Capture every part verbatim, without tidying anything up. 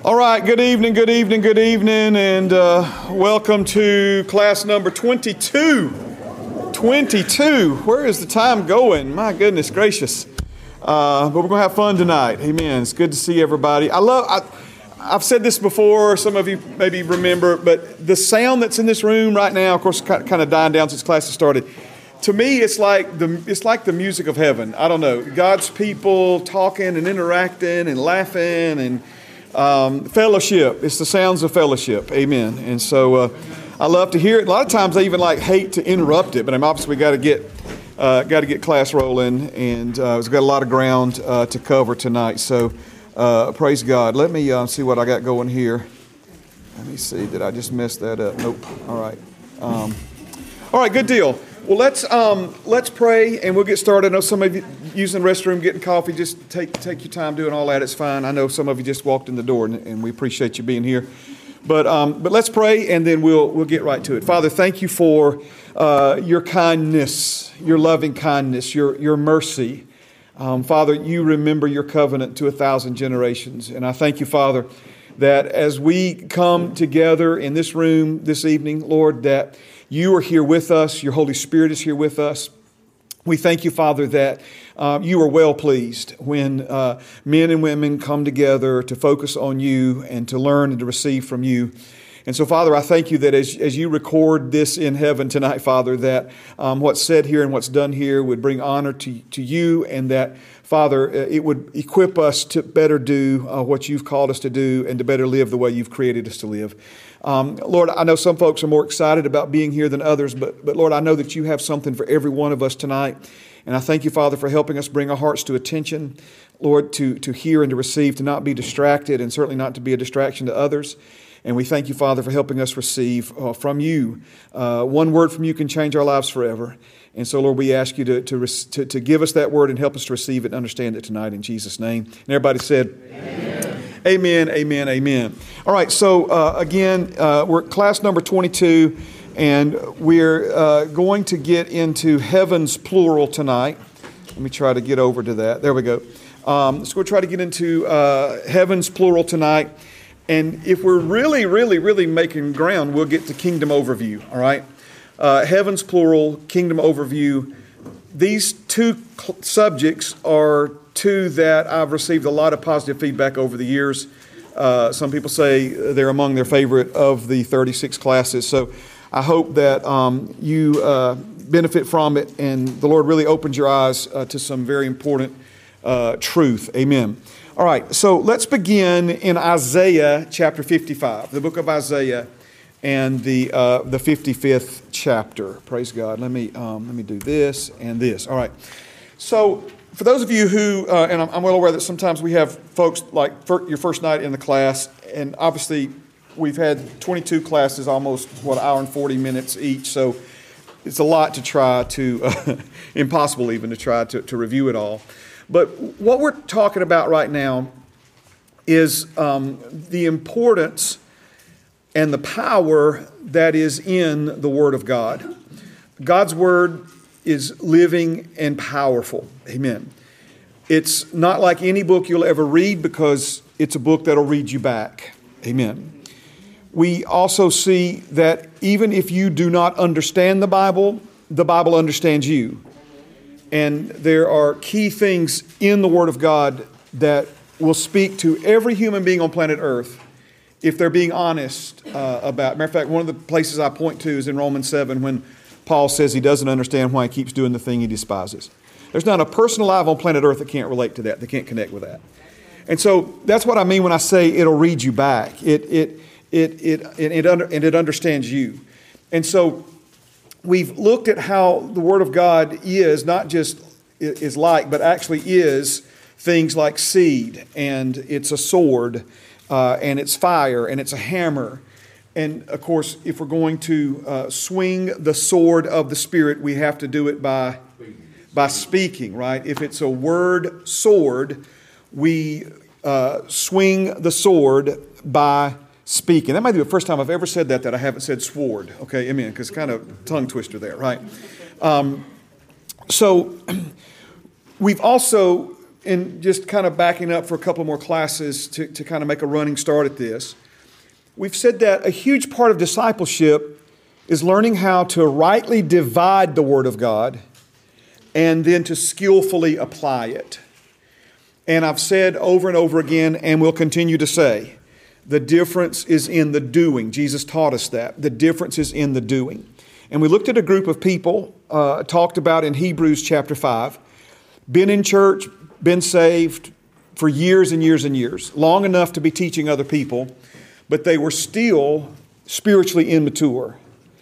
All right, good evening, good evening, good evening, and uh, welcome to class number twenty-two. twenty-two. Where is the time going? My goodness gracious. Uh, but we're going to have fun tonight. Amen. It's good to see everybody. I love, I, I've said this before, some of you maybe remember, but the sound that's in this room right now, of course, kind of dying down since classes started. To me, it's like the it's like the music of heaven. I don't know. God's people talking and interacting and laughing and um, fellowship. It's the sounds of fellowship. Amen. And so uh, I love to hear it. A lot of times I even like hate to interrupt it, but I'm obviously got to get uh, got to get class rolling, and uh, we've got a lot of ground uh, to cover tonight. So uh, praise God. Let me uh, see what I got going here. Let me see. Did I just mess that up? Nope. All right. Um, all right. Good deal. Well, let's um, let's pray, and we'll get started. I know some of you using the restroom, getting coffee. Just take take your time doing all that. It's fine. I know some of you just walked in the door, and, and we appreciate you being here. But um, but let's pray, and then we'll we'll get right to it. Father, thank you for uh, your kindness, your loving kindness, your your mercy. Um, Father, you remember your covenant to a thousand generations, and I thank you, Father, that as we come together in this room this evening, Lord, that you are here with us. Your Holy Spirit is here with us. We thank you, Father, that uh, you are well pleased when uh, men and women come together to focus on you and to learn and to receive from you. And so, Father, I thank you that as, as you record this in heaven tonight, Father, that um, what's said here and what's done here would bring honor to, to you, and that, Father, it would equip us to better do uh, what you've called us to do and to better live the way you've created us to live. Um, Lord, I know some folks are more excited about being here than others, but, but Lord, I know that you have something for every one of us tonight. And I thank you, Father, for helping us bring our hearts to attention, Lord, to, to hear and to receive, to not be distracted, and certainly not to be a distraction to others. And we thank you, Father, for helping us receive uh, from you. Uh, one word from you can change our lives forever. And so, Lord, we ask you to, to, to, to give us that word and help us to receive it and understand it tonight in Jesus' name. And everybody said, Amen, amen, amen. amen. All right, so uh, again, uh, we're at class number twenty-two, and we're uh, going to get into heaven's plural tonight. Let me try to get over to that. There we go. Um, so we'll try to get into uh, heaven's plural tonight. And if we're really, really, really making ground, we'll get to kingdom overview, all right? Uh, heaven's plural, kingdom overview. These two cl- subjects are two that I've received a lot of positive feedback over the years. Uh, some people say they're among their favorite of the thirty-six classes. So I hope that um, you uh, benefit from it, and the Lord really opens your eyes uh, to some very important uh, truth. Amen. All right, so let's begin in Isaiah chapter fifty-five, the book of Isaiah, and the uh, the fifty-fifth chapter. Praise God. Let me um, let me do this and this. All right. So for those of you who, uh, and I'm, I'm well aware that sometimes we have folks like for your first night in the class, and obviously we've had twenty-two classes, almost what, an hour and forty minutes each. So it's a lot to try to, uh, impossible even to try to, to review it all. But what we're talking about right now is um, the importance and the power that is in the Word of God. God's Word is living and powerful. Amen. It's not like any book you'll ever read, because it's a book that'll read you back. Amen. We also see that even if you do not understand the Bible, the Bible understands you. And there are key things in the Word of God that will speak to every human being on planet Earth if they're being honest uh, about. Matter of fact, one of the places I point to is in Romans seven, when Paul says he doesn't understand why he keeps doing the thing he despises. There's not a person alive on planet Earth that can't relate to that, that can't connect with that. And so that's what I mean when I say it'll read you back. It it it it it, it under, and it understands you. And so we've looked at how the Word of God is, not just is like, but actually is things like seed, and it's a sword, uh, and it's fire, and it's a hammer. And of course, if we're going to uh, swing the sword of the Spirit, we have to do it by, by speaking, right? If it's a word sword, we uh, swing the sword by speaking. That might be the first time I've ever said that, that I haven't said sword. Okay, amen, because kind of tongue twister there, right? Um, so we've also in just kind of backing up for a couple more classes to, to kind of make a running start at this, we've said that a huge part of discipleship is learning how to rightly divide the Word of God and then to skillfully apply it. And I've said over and over again, and will continue to say, the difference is in the doing. Jesus taught us that. The difference is in the doing. And we looked at a group of people, uh, talked about in Hebrews chapter five, been in church, been saved for years and years and years, long enough to be teaching other people, but they were still spiritually immature.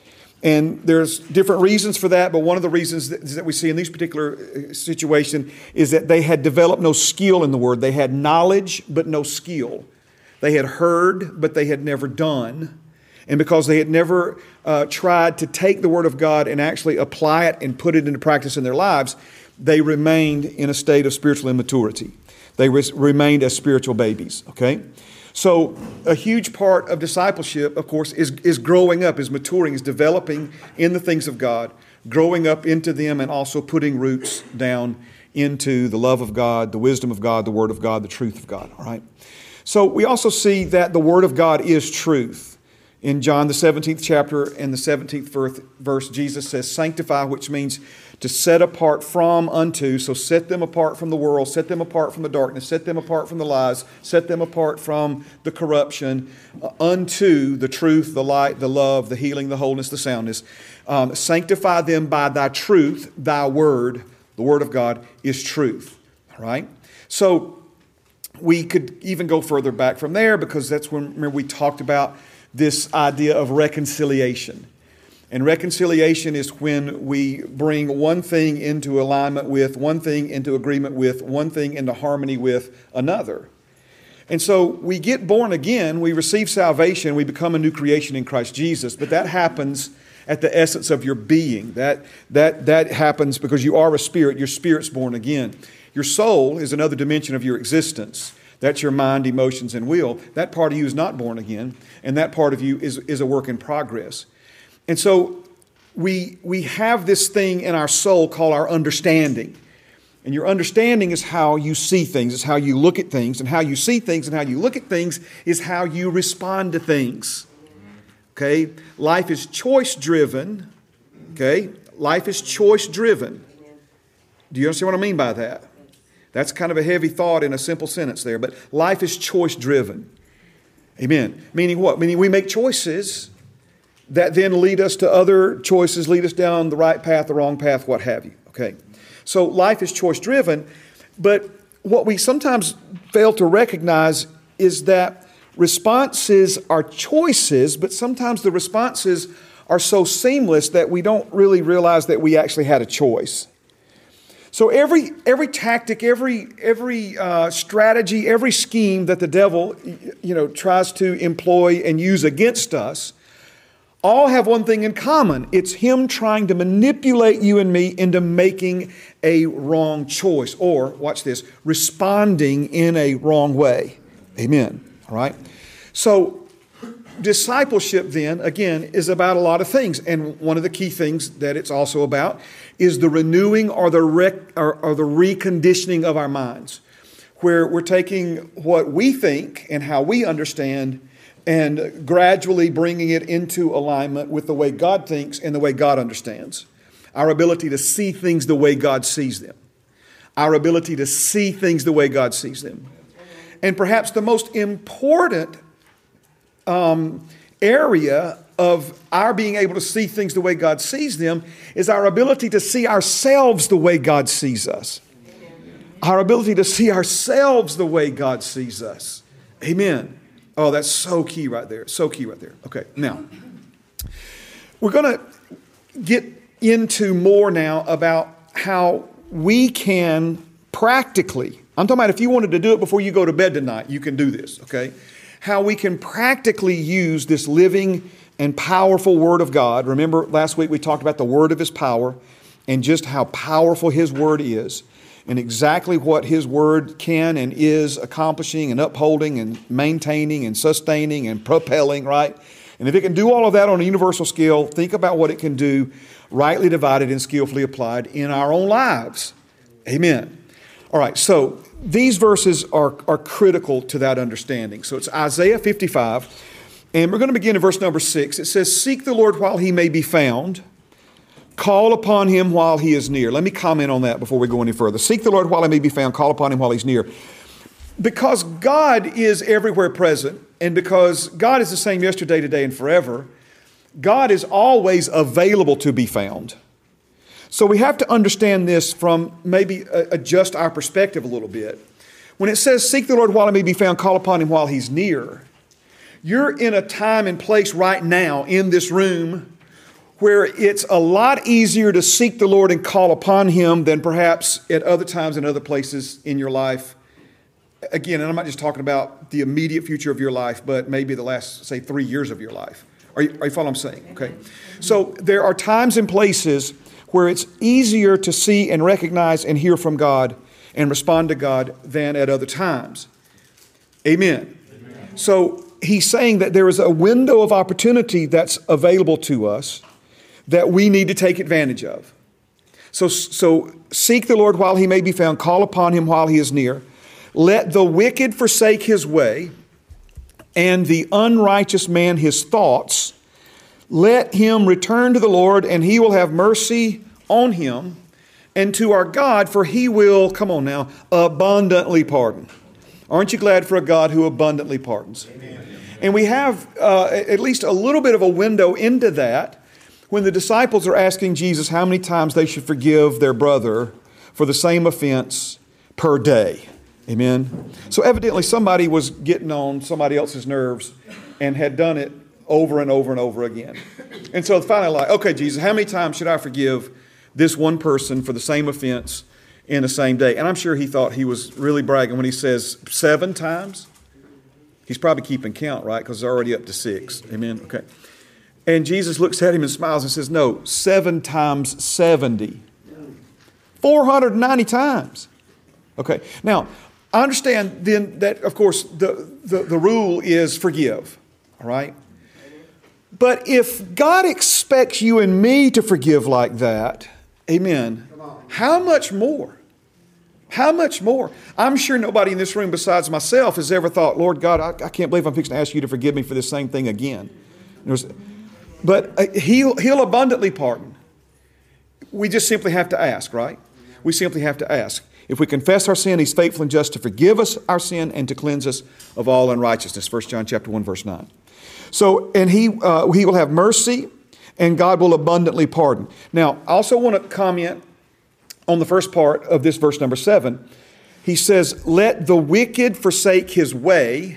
And there's different reasons for that, but one of the reasons that, that we see in this particular situation is that they had developed no skill in the Word. They had knowledge, but no skill. They had heard, but they had never done. And because they had never uh, tried to take the Word of God and actually apply it and put it into practice in their lives, they remained in a state of spiritual immaturity. They res- remained as spiritual babies, okay? So a huge part of discipleship, of course, is, is growing up, is maturing, is developing in the things of God, growing up into them and also putting roots down into the love of God, the wisdom of God, the Word of God, the truth of God, all right? So we also see that the Word of God is truth. In John, the seventeenth chapter and the seventeenth verse, Jesus says, sanctify, which means to set apart from unto. So set them apart from the world, set them apart from the darkness, set them apart from the lies, set them apart from the corruption, uh, unto the truth, the light, the love, the healing, the wholeness, the soundness. Um, sanctify them by thy truth, thy word, the word of God is truth. All right? So we could even go further back from there because that's when, remember, we talked about this idea of reconciliation. And reconciliation is when we bring one thing into alignment with, one thing into agreement with, one thing into harmony with another. And so we get born again, we receive salvation, we become a new creation in Christ Jesus, but that happens at the essence of your being. That, that, that happens because you are a spirit, your spirit's born again. Your soul is another dimension of your existence. That's your mind, emotions, and will. That part of you is not born again, and that part of you is, is a work in progress. And so we, we have this thing in our soul called our understanding. And your understanding is how you see things, is how you look at things, and how you see things and how you look at things is how you respond to things. Okay? Life is choice-driven. Okay? Life is choice-driven. Do you understand what I mean by that? That's kind of a heavy thought in a simple sentence there, but life is choice-driven. Amen. Meaning what? Meaning we make choices that then lead us to other choices, lead us down the right path, the wrong path, what have you. Okay. So life is choice-driven, but what we sometimes fail to recognize is that responses are choices, but sometimes the responses are so seamless that we don't really realize that we actually had a choice. So every every tactic, every every uh, strategy, every scheme that the devil, you know, tries to employ and use against us, all have one thing in common. It's him trying to manipulate you and me into making a wrong choice, or watch this, responding in a wrong way. Amen. All right. So discipleship then, again, is about a lot of things. And one of the key things that it's also about is the renewing or the rec, or, or the reconditioning of our minds, where we're taking what we think and how we understand and gradually bringing it into alignment with the way God thinks and the way God understands. Our ability to see things the way God sees them. Our ability to see things the way God sees them. And perhaps the most important um, area of our being able to see things the way God sees them is our ability to see ourselves the way God sees us. Our ability to see ourselves the way God sees us. Amen. Oh, that's so key right there. So key right there. Okay, now, we're going to get into more now about how we can practically, I'm talking about if you wanted to do it before you go to bed tonight, you can do this, okay? How we can practically use this living and powerful Word of God. Remember last week we talked about the Word of His power and just how powerful His Word is and exactly what His Word can and is accomplishing and upholding and maintaining and sustaining and propelling, right? And if it can do all of that on a universal scale, think about what it can do rightly divided and skillfully applied in our own lives. Amen. All right, so these verses are, are critical to that understanding. So it's Isaiah fifty-five, and we're going to begin in verse number six. It says, "Seek the Lord while he may be found. Call upon him while he is near." Let me comment on that before we go any further. Seek the Lord while he may be found. Call upon him while he's near. Because God is everywhere present, and because God is the same yesterday, today, and forever, God is always available to be found. So we have to understand this from maybe adjust our perspective a little bit. When it says, "Seek the Lord while he may be found, call upon him while he's near," you're in a time and place right now in this room where it's a lot easier to seek the Lord and call upon him than perhaps at other times and other places in your life. Again, and I'm not just talking about the immediate future of your life, but maybe the last, say, three years of your life. Are you, are you following what I'm saying? Okay. So there are times and places where it's easier to see and recognize and hear from God and respond to God than at other times. Amen. Amen. So he's saying that there is a window of opportunity that's available to us that we need to take advantage of. So, so seek the Lord while he may be found, call upon him while he is near. Let the wicked forsake his way, and the unrighteous man his thoughts. Let him return to the Lord, and he will have mercy on him, and to our God, for he will, come on now, abundantly pardon. Aren't you glad for a God who abundantly pardons? Amen. And we have uh, at least a little bit of a window into that when the disciples are asking Jesus how many times they should forgive their brother for the same offense per day. Amen. So evidently somebody was getting on somebody else's nerves and had done it over and over and over again. And so finally, like, okay, Jesus, how many times should I forgive this one person for the same offense in the same day? And I'm sure he thought he was really bragging when he says seven times. He's probably keeping count, right? Because they're already up to six. Amen. Okay. And Jesus looks at him and smiles and says, no, seven times seventy. four hundred ninety times. Okay. Now, I understand then that, of course, the, the, the rule is forgive. All right? But if God expects you and me to forgive like that, amen, how much more? How much more? I'm sure nobody in this room besides myself has ever thought, Lord God, I, I can't believe I'm fixing to ask you to forgive me for this same thing again. There's, but uh, he'll, he'll abundantly pardon. We just simply have to ask, right? We simply have to ask. If we confess our sin, he's faithful and just to forgive us our sin and to cleanse us of all unrighteousness. First John chapter one, verse nine. So, and he, uh, he will have mercy and God will abundantly pardon. Now, I also want to comment on the first part of this verse number seven. He says, let the wicked forsake his way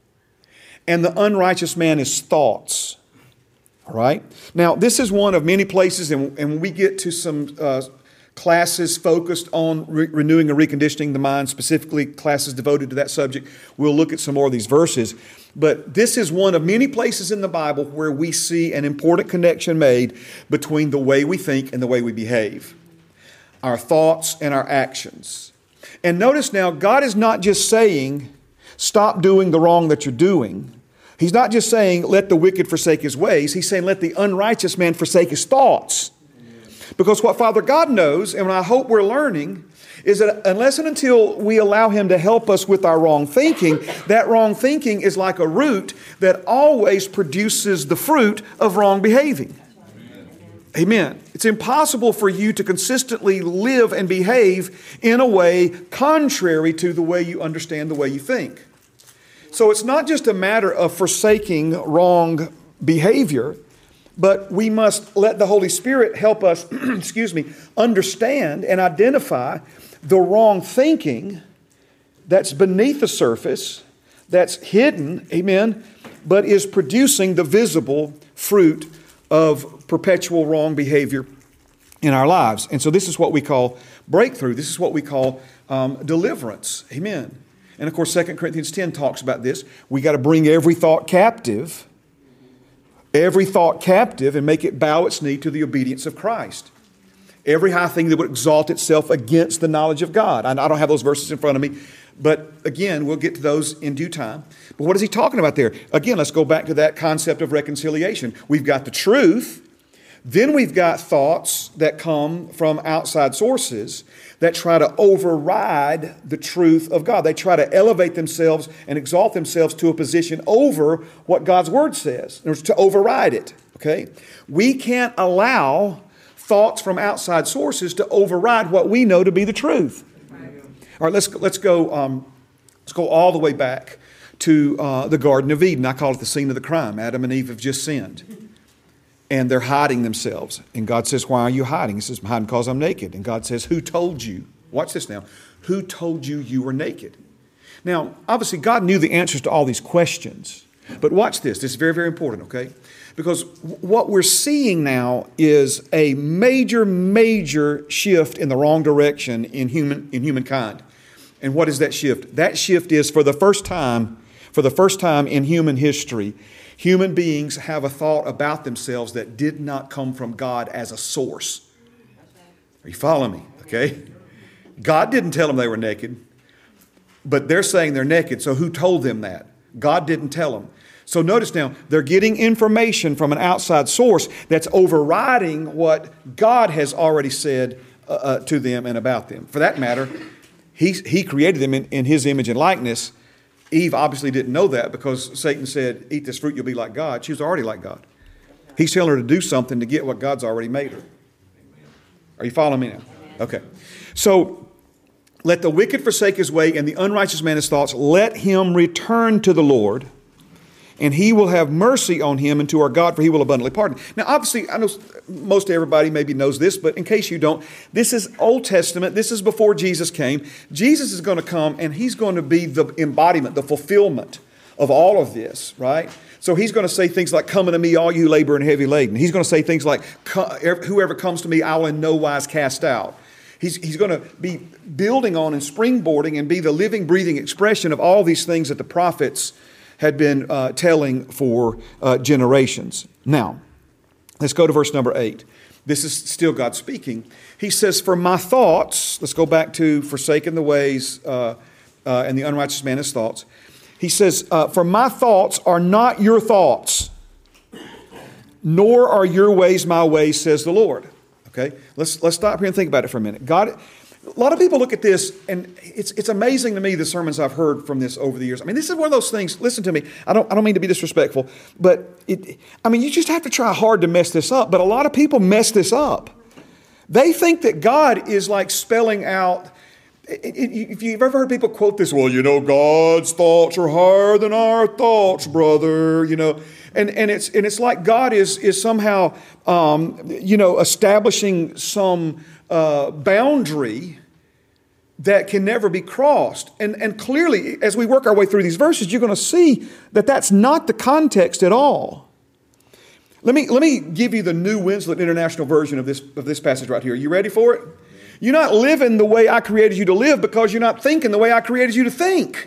and the unrighteous man his thoughts. All right. Now, this is one of many places, and, and when we get to some uh, classes focused on re- renewing and reconditioning the mind, specifically classes devoted to that subject, we'll look at some more of these verses. But this is one of many places in the Bible where we see an important connection made between the way we think and the way we behave, our thoughts and our actions. And notice now, God is not just saying, stop doing the wrong that you're doing. He's not just saying, let the wicked forsake his ways. He's saying, let the unrighteous man forsake his thoughts. Because what Father God knows, and I hope we're learning, is that unless and until we allow him to help us with our wrong thinking, that wrong thinking is like a root that always produces the fruit of wrong behaving. Amen. Amen. It's impossible for you to consistently live and behave in a way contrary to the way you understand the way you think. So it's not just a matter of forsaking wrong behavior, but we must let the Holy Spirit help us, excuse me, understand and identify the wrong thinking that's beneath the surface, that's hidden, amen, but is producing the visible fruit of perpetual wrong behavior in our lives. And so this is what we call breakthrough. This is what we call um, deliverance. Amen. And of course, Second Corinthians ten talks about this. We got to bring every thought captive Every thought captive and make it bow its knee to the obedience of Christ. Every high thing that would exalt itself against the knowledge of God. I don't have those verses in front of me, but again, we'll get to those in due time. But what is he talking about there? Again, let's go back to that concept of reconciliation. We've got the truth. Then we've got thoughts that come from outside sources that try to override the truth of God. They try to elevate themselves and exalt themselves to a position over what God's Word says, in order to override it. Okay? We can't allow thoughts from outside sources to override what we know to be the truth. All right, let's let's go. Um, let's go all the way back to uh, the Garden of Eden. I call it the scene of the crime. Adam and Eve have just sinned. And they're hiding themselves. And God says, why are you hiding? He says, I'm hiding because I'm naked. And God says, who told you? Watch this now. Who told you you were naked? Now, obviously, God knew the answers to all these questions. But watch this. This is very, very important, okay? Because what we're seeing now is a major, major shift in the wrong direction in human in humankind. And what is that shift? That shift is for the first time, for the first time in human history, human beings have a thought about themselves that did not come from God as a source. Are you following me? Okay? God didn't tell them they were naked, but they're saying they're naked. So who told them that? God didn't tell them. So notice now, they're getting information from an outside source that's overriding what God has already said uh, uh, to them and about them. For that matter, He, he created them in, in His image and likeness. Eve obviously didn't know that because Satan said, eat this fruit, you'll be like God. She was already like God. He's telling her to do something to get what God's already made her. Are you following me now? Okay. So, let the wicked forsake his way and the unrighteous man his thoughts. Let him return to the Lord, and He will have mercy on him and to our God, for He will abundantly pardon. Now, obviously, I know most everybody maybe knows this, but in case you don't, this is Old Testament. This is before Jesus came. Jesus is going to come, and He's going to be the embodiment, the fulfillment of all of this, right? So He's going to say things like, come unto me, all you labor and heavy laden. He's going to say things like, whoever comes to me, I will in no wise cast out. He's, he's going to be building on and springboarding and be the living, breathing expression of all these things that the prophets had been uh, telling for uh, generations. Now, let's go to verse number eight. This is still God speaking. He says, for my thoughts, let's go back to forsaken the ways uh, uh, and the unrighteous man his thoughts. He says, uh, for my thoughts are not your thoughts, nor are your ways my ways, says the Lord. Okay, let's let's stop here and think about it for a minute. God, a lot of people look at this, and it's it's amazing to me the sermons I've heard from this over the years. I mean, this is one of those things. Listen to me. I don't I don't mean to be disrespectful, but it. I mean, you just have to try hard to mess this up. But a lot of people mess this up. They think that God is like spelling out. If you've ever heard people quote this, well, you know, God's thoughts are higher than our thoughts, brother. You know. And and it's and it's like God is is somehow um, you know establishing some uh, boundary that can never be crossed. And and clearly, as we work our way through these verses, you're going to see that that's not the context at all. Let me let me give you the New Winslet International version of this of this passage right here. Are you ready for it? You're not living the way I created you to live because you're not thinking the way I created you to think.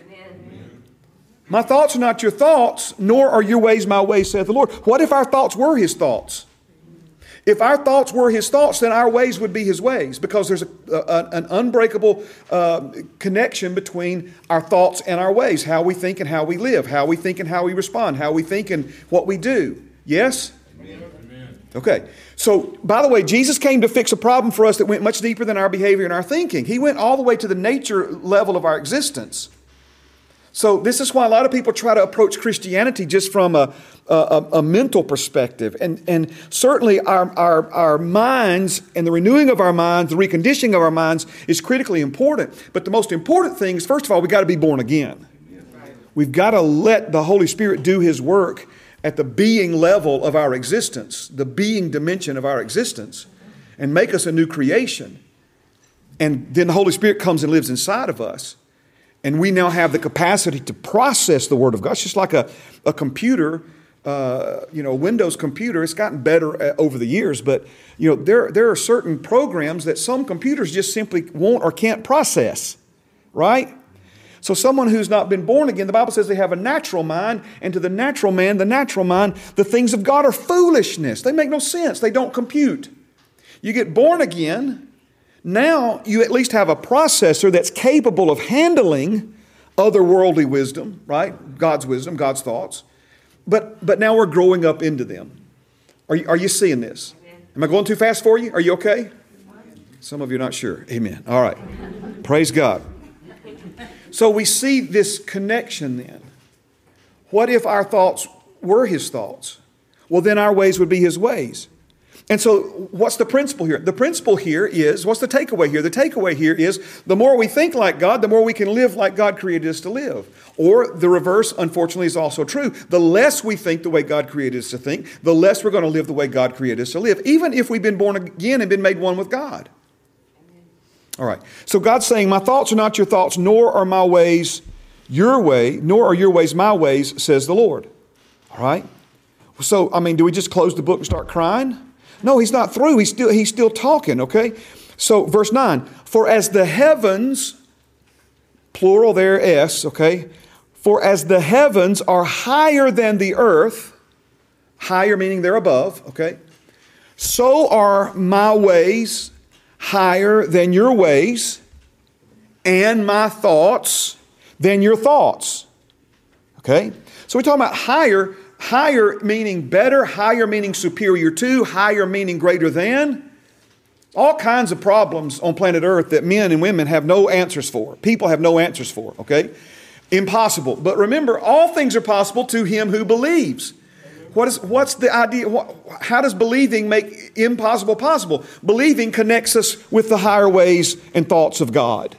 My thoughts are not your thoughts, nor are your ways my ways, saith the Lord. What if our thoughts were His thoughts? If our thoughts were His thoughts, then our ways would be His ways, because there's a, a, an unbreakable uh, connection between our thoughts and our ways, how we think and how we live, how we think and how we respond, how we think and what we do. Yes? Amen. Okay. So, by the way, Jesus came to fix a problem for us that went much deeper than our behavior and our thinking. He went all the way to the nature level of our existence. So this is why a lot of people try to approach Christianity just from a, a, a mental perspective. And, and certainly our, our, our minds and the renewing of our minds, the reconditioning of our minds is critically important. But the most important thing is, first of all, we've got to be born again. We've got to let the Holy Spirit do His work at the being level of our existence, the being dimension of our existence, and make us a new creation. And then the Holy Spirit comes and lives inside of us. And we now have the capacity to process the Word of God. It's just like a, a computer, uh, you know, a Windows computer. It's gotten better over the years, but, you know, there, there are certain programs that some computers just simply won't or can't process, right? So someone who's not been born again, the Bible says they have a natural mind, and to the natural man, the natural mind, the things of God are foolishness. They make no sense. They don't compute. You get born again. Now you at least have a processor that's capable of handling otherworldly wisdom, right? God's wisdom, God's thoughts. But but now we're growing up into them. Are you, are you seeing this? Am I going too fast for you? Are you okay? Some of you are not sure. Amen. All right. Praise God. So we see this connection then. What if our thoughts were His thoughts? Well, then our ways would be His ways. And so what's the principle here? The principle here is, what's the takeaway here? The takeaway here is the more we think like God, the more we can live like God created us to live. Or the reverse, unfortunately, is also true. The less we think the way God created us to think, the less we're going to live the way God created us to live, even if we've been born again and been made one with God. All right. So God's saying, my thoughts are not your thoughts, nor are my ways your way, nor are your ways my ways, says the Lord. All right. So, I mean, do we just close the book and start crying? No, He's not through. He's still, he's still talking, okay? So, verse nine, for as the heavens, plural there, S, okay? For as the heavens are higher than the earth, higher meaning they're above, okay? So are my ways higher than your ways, and my thoughts than your thoughts, okay? So we're talking about higher. Higher meaning better, higher meaning superior to, higher meaning greater than. All kinds of problems on planet Earth that men and women have no answers for. People have no answers for, okay? Impossible. But remember, all things are possible to him who believes. What is, what's the idea? What, how does believing make impossible possible? Believing connects us with the higher ways and thoughts of God.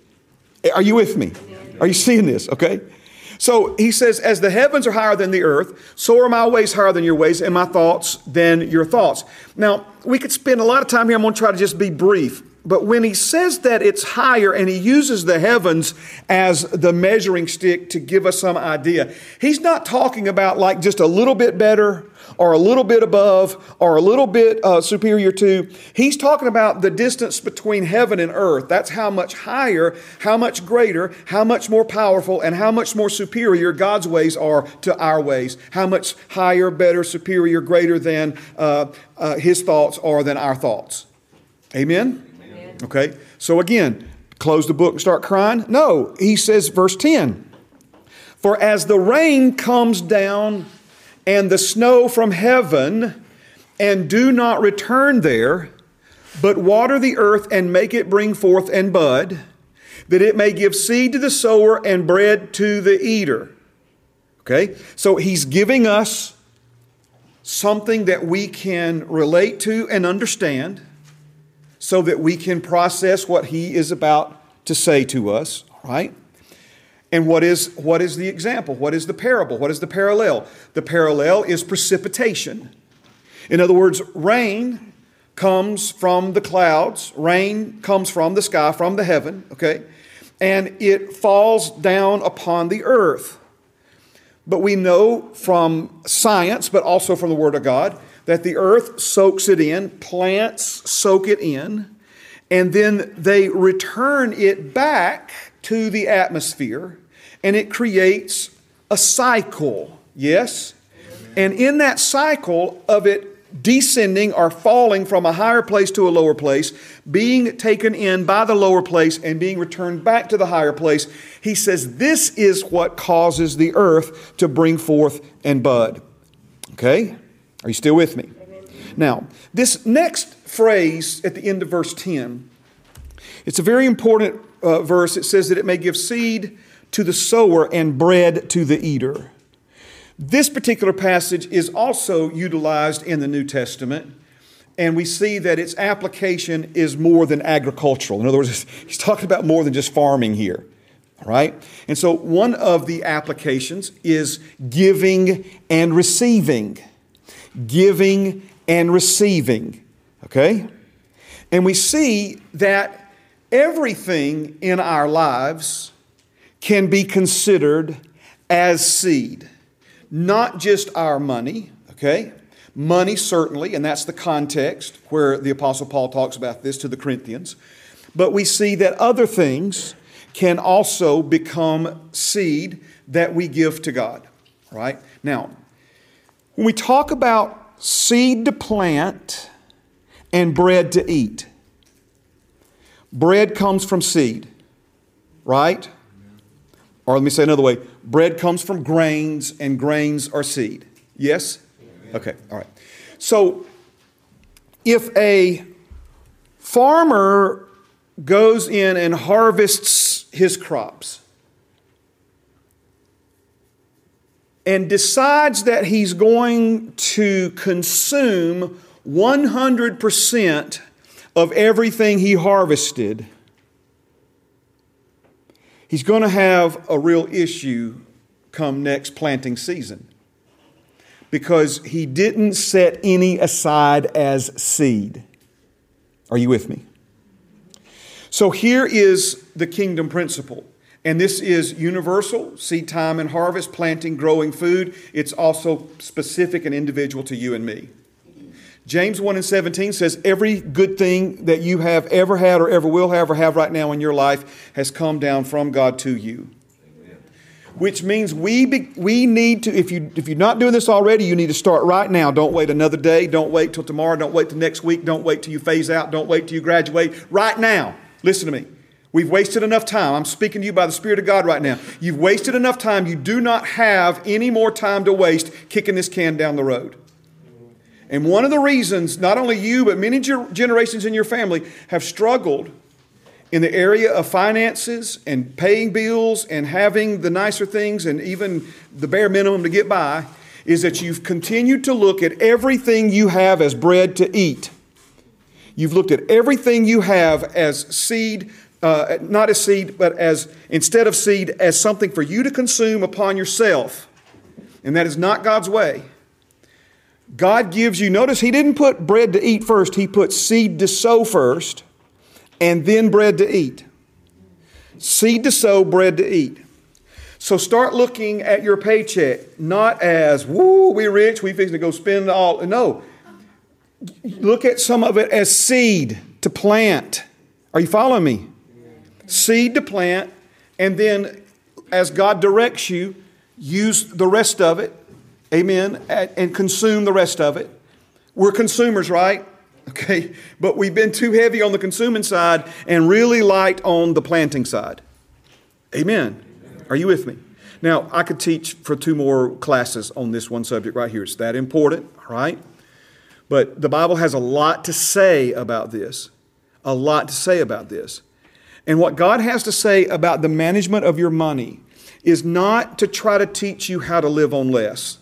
Are you with me? Are you seeing this? Okay. So he says, as the heavens are higher than the earth, so are my ways higher than your ways, and my thoughts than your thoughts. Now, we could spend a lot of time here. I'm going to try to just be brief. But when he says that it's higher and he uses the heavens as the measuring stick to give us some idea, he's not talking about like just a little bit better or a little bit above or a little bit uh, superior to. He's talking about the distance between heaven and earth. That's how much higher, how much greater, how much more powerful, and how much more superior God's ways are to our ways. How much higher, better, superior, greater than uh, uh, His thoughts are than our thoughts. Amen? Okay, so again, close the book and start crying? No, he says, verse ten, for as the rain comes down and the snow from heaven and do not return there, but water the earth and make it bring forth and bud, that it may give seed to the sower and bread to the eater. Okay, so he's giving us something that we can relate to and understand, so that we can process what he is about to say to us, right? And what is, what is the example? What is the parable? What is the parallel? The parallel is precipitation. In other words, rain comes from the clouds. Rain comes from the sky, from the heaven, okay? And it falls down upon the earth. But we know from science, but also from the Word of God, that the earth soaks it in, plants soak it in, and then they return it back to the atmosphere, and it creates a cycle, yes? And in that cycle of it descending or falling from a higher place to a lower place, being taken in by the lower place and being returned back to the higher place, he says this is what causes the earth to bring forth and bud. Okay? Are you still with me? Now, this next phrase at the end of verse ten, it's a very important uh, verse. It says that it may give seed to the sower and bread to the eater. This particular passage is also utilized in the New Testament, and we see that its application is more than agricultural. In other words, he's talking about more than just farming here. All right? And so one of the applications is giving and receiving. Giving and receiving, okay? And we see that everything in our lives can be considered as seed. Not just our money, okay? Money certainly, and that's the context where the Apostle Paul talks about this to the Corinthians. But we see that other things can also become seed that we give to God, right? Now, when we talk about seed to plant and bread to eat, bread comes from seed, right? Or let me say another way, bread comes from grains and grains are seed. Yes? Okay, all right. So If a farmer goes in and harvests his crops and decides that he's going to consume one hundred percent of everything he harvested, he's going to have a real issue come next planting season, because he didn't set any aside as seed. Are you with me? So here is the kingdom principle. And this is universal: seed time and harvest, planting, growing food. It's also specific and individual to you and me. James one and seventeen says, every good thing that you have ever had or ever will have or have right now in your life has come down from God to you. Amen. Which means we be, we need to, if, you, if you're not doing this already, you need to start right now. Don't wait another day. Don't wait till tomorrow. Don't wait till next week. Don't wait till you phase out. Don't wait till you graduate. Right now. Listen to me. We've wasted enough time. I'm speaking to you by the Spirit of God right now. You've wasted enough time. You do not have any more time to waste kicking this can down the road. And one of the reasons, not only you, but many generations in your family have struggled in the area of finances and paying bills and having the nicer things and even the bare minimum to get by, is that you've continued to look at everything you have as bread to eat. You've looked at everything you have as seed, uh, not as seed, but as, instead of seed, as something for you to consume upon yourself. And that is not God's way. God gives you, notice He didn't put bread to eat first. He put seed to sow first and then bread to eat. Seed to sow, bread to eat. So start looking at your paycheck not as, woo, we're rich, we fixing to go spend it all. No. Look at some of it as seed to plant. Are you following me? Seed to plant, and then as God directs you, use the rest of it. Amen. And consume the rest of it. We're consumers, right? Okay. But we've been too heavy on the consuming side and really light on the planting side. Amen. Are you with me? Now, I could teach for two more classes on this one subject right here. It's that important, all right? But the Bible has a lot to say about this. A lot to say about this. And what God has to say about the management of your money is not to try to teach you how to live on less.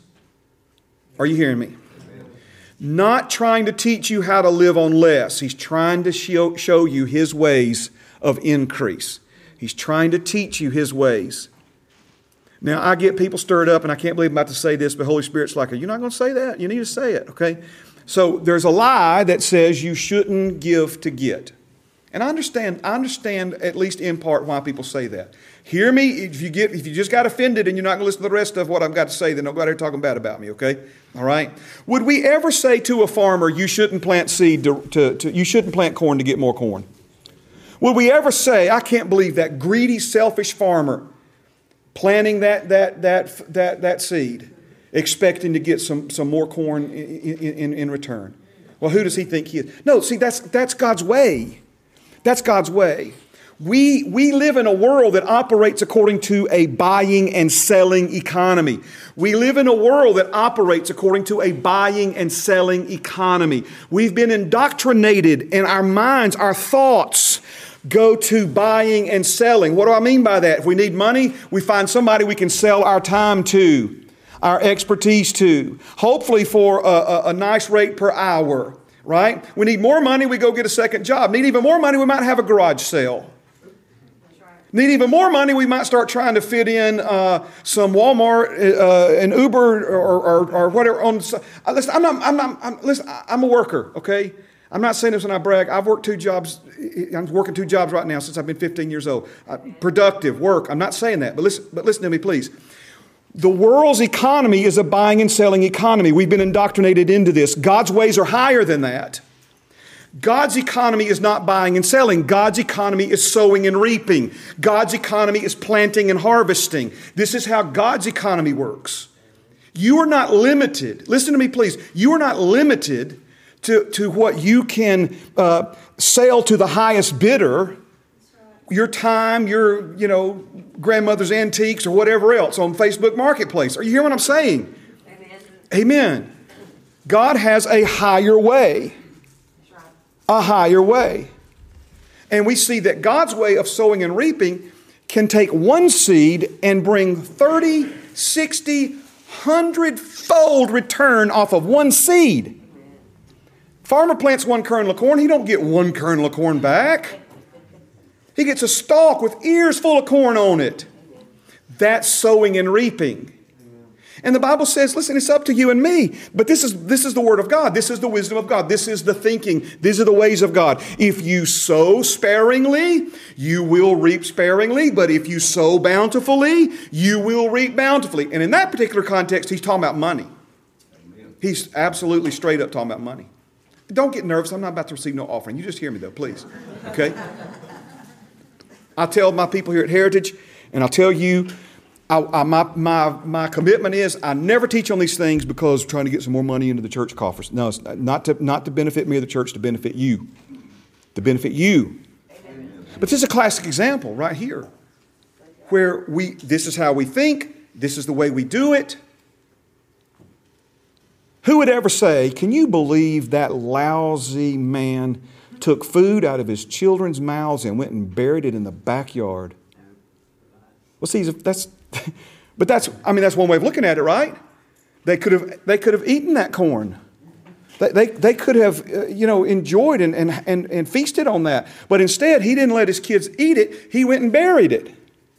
Are you hearing me? Amen. Not trying to teach you how to live on less. He's trying to show, show you His ways of increase. He's trying to teach you His ways. Now, I get people stirred up, and I can't believe I'm about to say this, but Holy Spirit's like, you're not going to say that? You need to say it, okay? So there's a lie that says you shouldn't give to get. And I understand, I understand at least in part why people say that. Hear me, if you get, if you just got offended and you're not going to listen to the rest of what I've got to say, then don't go out here talking bad about me, okay? All right? Would we ever say to a farmer, you shouldn't plant seed to, to, to you shouldn't plant corn to get more corn? Would we ever say, I can't believe that greedy, selfish farmer planting that that that that that seed, expecting to get some, some more corn in, in, in return? Well, who does he think he is? No, see, that's that's God's way. That's God's way. We, we live in a world that operates according to a buying and selling economy. We live in a world that operates according to a buying and selling economy. We've been indoctrinated, and our minds, our thoughts go to buying and selling. What do I mean by that? If we need money, we find somebody we can sell our time to, our expertise to, hopefully for a, a, a nice rate per hour, right? We need more money, we go get a second job. Need even more money, we might have a garage sale. Need even more money, we might start trying to fit in uh, some Walmart, uh, an Uber, or, or, or whatever. On, uh, listen, I'm not. I'm not. I'm, listen, I'm a worker. Okay, I'm not saying this when I brag. I've worked two jobs. I'm working two jobs right now since I've been fifteen years old. Uh, productive work. I'm not saying that, but listen. But listen to me, please. The world's economy is a buying and selling economy. We've been indoctrinated into this. God's ways are higher than that. God's economy is not buying and selling. God's economy is sowing and reaping. God's economy is planting and harvesting. This is how God's economy works. You are not limited. Listen to me, please. You are not limited to, to what you can uh, sell to the highest bidder. Your time, your, you know, grandmother's antiques or whatever else on Facebook Marketplace. Are you hearing what I'm saying? Amen. Amen. God has a higher way. a higher way. And we see that God's way of sowing and reaping can take one seed and bring thirty, sixty, one hundred fold return off of one seed. Farmer plants one kernel of corn, he don't get one kernel of corn back. He gets a stalk with ears full of corn on it. That's sowing and reaping. And the Bible says, listen, it's up to you and me. But this is, this is the Word of God. This is the wisdom of God. This is the thinking. These are the ways of God. If you sow sparingly, you will reap sparingly. But if you sow bountifully, you will reap bountifully. And in that particular context, he's talking about money. He's absolutely straight up talking about money. Don't get nervous. I'm not about to receive no offering. You just hear me though, please. Okay? I tell my people here at Heritage, and I'll tell you, I, I, my, my, my commitment is I never teach on these things because I'm trying to get some more money into the church coffers. No, it's not to, not to benefit me or the church, to benefit you. To benefit you. Amen. But this is a classic example right here where we, this is how we think, this is the way we do it. Who would ever say, can you believe that lousy man took food out of his children's mouths and went and buried it in the backyard? Well, see, that's, but that's, I mean, that's one way of looking at it, right? They could have, they could have eaten that corn. They, they, they could have, uh, you know, enjoyed and, and, and, and feasted on that. But instead, he didn't let his kids eat it. He went and buried it.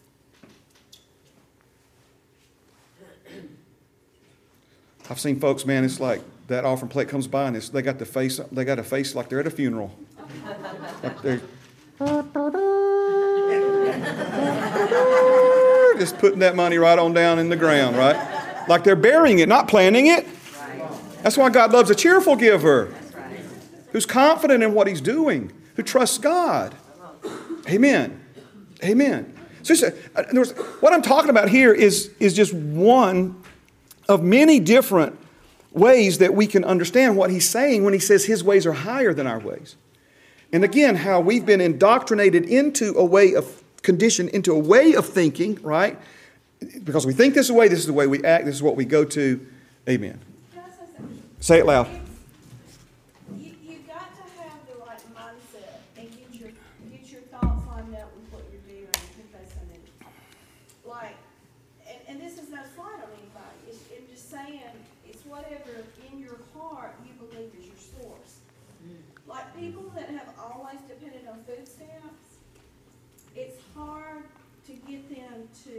I've seen folks, man, it's like that offering plate comes by and it's, they got the face, they got a face like they're at a funeral. Like they're just putting that money right on down in the ground, right? Like they're burying it, not planting it. That's why God loves a cheerful giver who's confident in what he's doing, who trusts God. Amen. Amen. So what I'm talking about here is, is just one of many different ways that we can understand what he's saying when he says his ways are higher than our ways. And again, how we've been indoctrinated into a way of, conditioned into a way of thinking, right? Because we think this is the way, this is the way we act, this is what we go to. Amen. Can I say something? Say it loud. You, you've got to have the right mindset and get your, get your thoughts lined up with what you're doing and confessing it. Like, and, and this is no slight on anybody. It's, I'm just saying, it's whatever in your heart you believe is your source. Like people that have always depended on food stamps, it's hard to get them to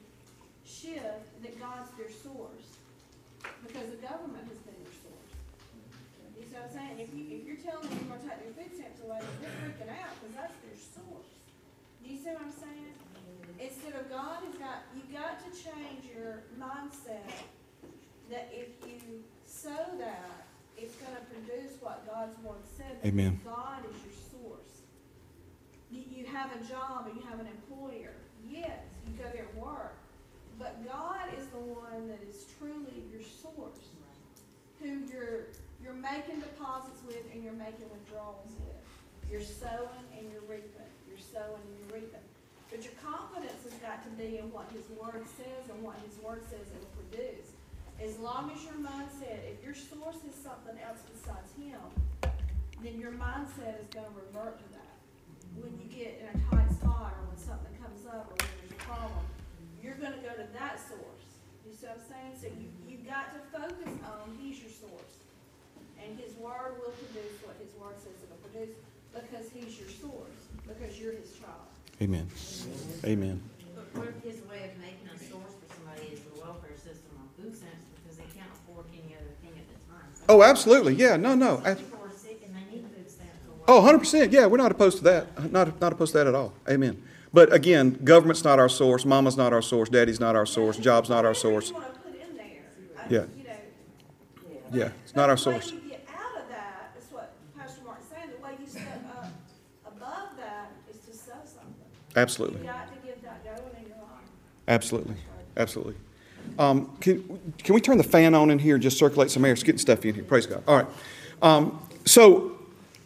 shift that God's their source because the government has been their source. You see what I'm saying? If, you, if you're telling them you're going to take their food stamps away, they're freaking out because that's their source. Do you see what I'm saying? Instead of God has got, you've got to change your mindset that if you sow that, it's going to produce what God's word said. Amen. God is your source. You, you have a job and you have an employer. Yes, you go there and work. But God is the one that is truly your source, who you're, you're making deposits with and you're making withdrawals with. You're sowing and you're reaping. You're sowing and you're reaping. But your confidence has got to be in what his word says and what his word says it will produce. As long as your mindset, if your source is something else besides him, then your mindset is going to revert to that. When you get in a tight spot or when something comes up or when there's a problem, you're going to go to that source. You see what I'm saying? So you, you've got to focus on he's your source. And his word will produce what his word says it will produce because he's your source, because you're his child. Amen. Amen. But what if his way of making a source for somebody is the welfare system on food stamps because they can't afford any other thing at the time? So Oh, absolutely. Yeah, no, no. some people are sick and they need food stamps for Oh, work. one hundred percent. Yeah, we're not opposed to that. Not, not opposed to that at all. Amen. But again, government's not our source. Mama's not our source. Daddy's not our source. Job's not our source. You want to put in there. I- Yeah. You know, Yeah, it's not our but source. the way you get out of that is what Pastor Mark's saying. The way you step up above that is to sow something. Absolutely. You've got to get that going in your life. Absolutely. Absolutely. Um, can, can we turn the fan on in here and just circulate some air? It's getting stuffy in here. Praise God. All right. Um, so,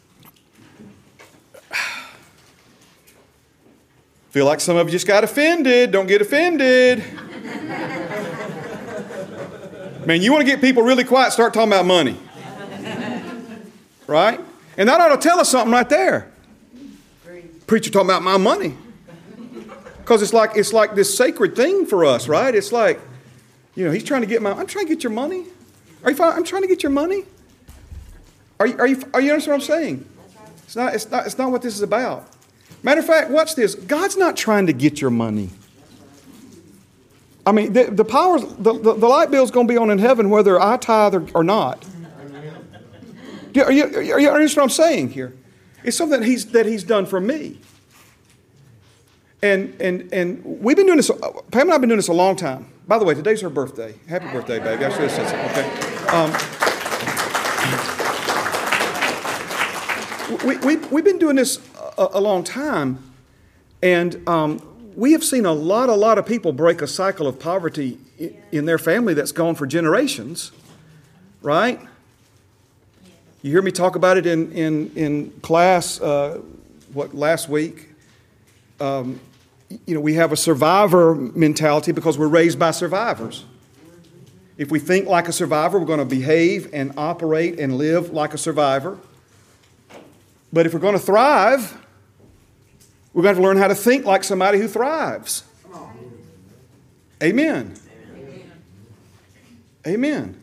feel like some of you just got offended. Don't get offended. Man, you want to get people really quiet, start talking about money. Right? And that ought to tell us something right there. Preacher talking about my money. Because it's like, it's like this sacred thing for us, right? It's like, you know, he's trying to get my, I'm trying to get your money. Are you, I'm trying to get your money. Are you, are you, are you understand what I'm saying? It's not, it's not, it's not what this is about. Matter of fact, watch this. God's not trying to get your money. I mean, the, the powers, the, the, the light bill's going to be on in heaven whether I tithe or, or not. Do, are you, are you understand what I'm saying here? It's something that he's, that he's done for me. And, and, and we've been doing this, Pam and I have been doing this a long time. By the way, today's her birthday. Happy birthday, baby. I should have said something. Okay. Um, we, we, we've been doing this a, a long time, and um, we have seen a lot, a lot of people break a cycle of poverty in, in their family that's gone for generations, right? You hear me talk about it in, in, in class, uh, what, last week. Um, you know, we have a survivor mentality because we're raised by survivors. If we think like a survivor, we're going to behave and operate and live like a survivor. But if we're going to thrive, we're going to have to learn how to think like somebody who thrives. Amen. Amen.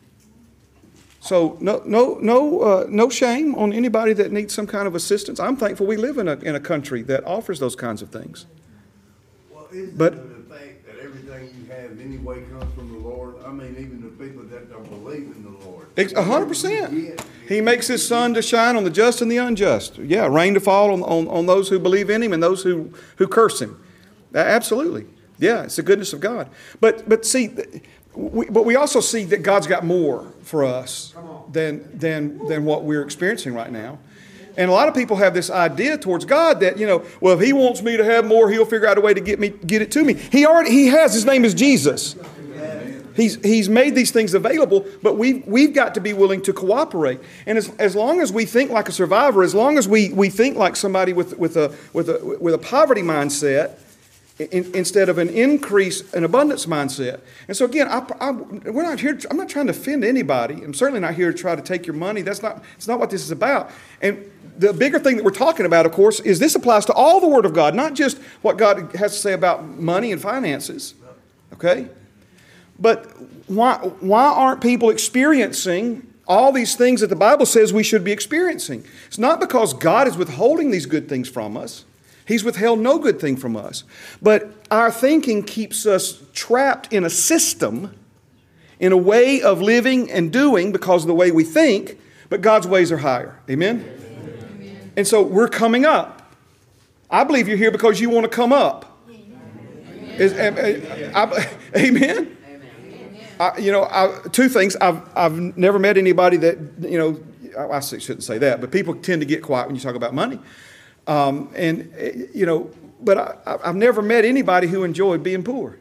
So no, no, no, uh, no shame on anybody that needs some kind of assistance. I'm thankful we live in a in a country that offers those kinds of things. Well, isn't But- it the fact that everything you have anyway comes from the Lord? I mean, even the people that don't believe in the Lord. A hundred percent. He makes his sun to shine on the just and the unjust. Yeah, rain to fall on, on, on those who believe in him and those who, who curse him. Uh, Absolutely. Yeah, it's the goodness of God. But but see, we, but we also see that God's got more for us than than than what we're experiencing right now. And a lot of people have this idea towards God that, you know, well, if he wants me to have more, he'll figure out a way to get me get it to me. He already he has. His name is Jesus. He's he's made these things available, but we've we've got to be willing to cooperate. And as as long as we think like a survivor, as long as we we think like somebody with with a with a with a poverty mindset, In, instead of an increase, an abundance mindset. And so again, I, I, we're not here. I'm not trying to offend anybody. I'm certainly not here to try to take your money. That's not. It's not what this is about. And the bigger thing that we're talking about, of course, is this applies to all the Word of God, not just what God has to say about money and finances. Okay, but why why aren't people experiencing all these things that the Bible says we should be experiencing? It's not because God is withholding these good things from us. He's withheld no good thing from us. But our thinking keeps us trapped in a system, in a way of living and doing because of the way we think, but God's ways are higher. Amen? Amen. And so we're coming up. I believe you're here because you want to come up. Amen. Is, I, I, amen? I, you know, I, two things. I've, I've never met anybody that, you know, I, I shouldn't say that, but people tend to get quiet when you talk about money. Um, and, you know, but I, I've never met anybody who enjoyed being poor.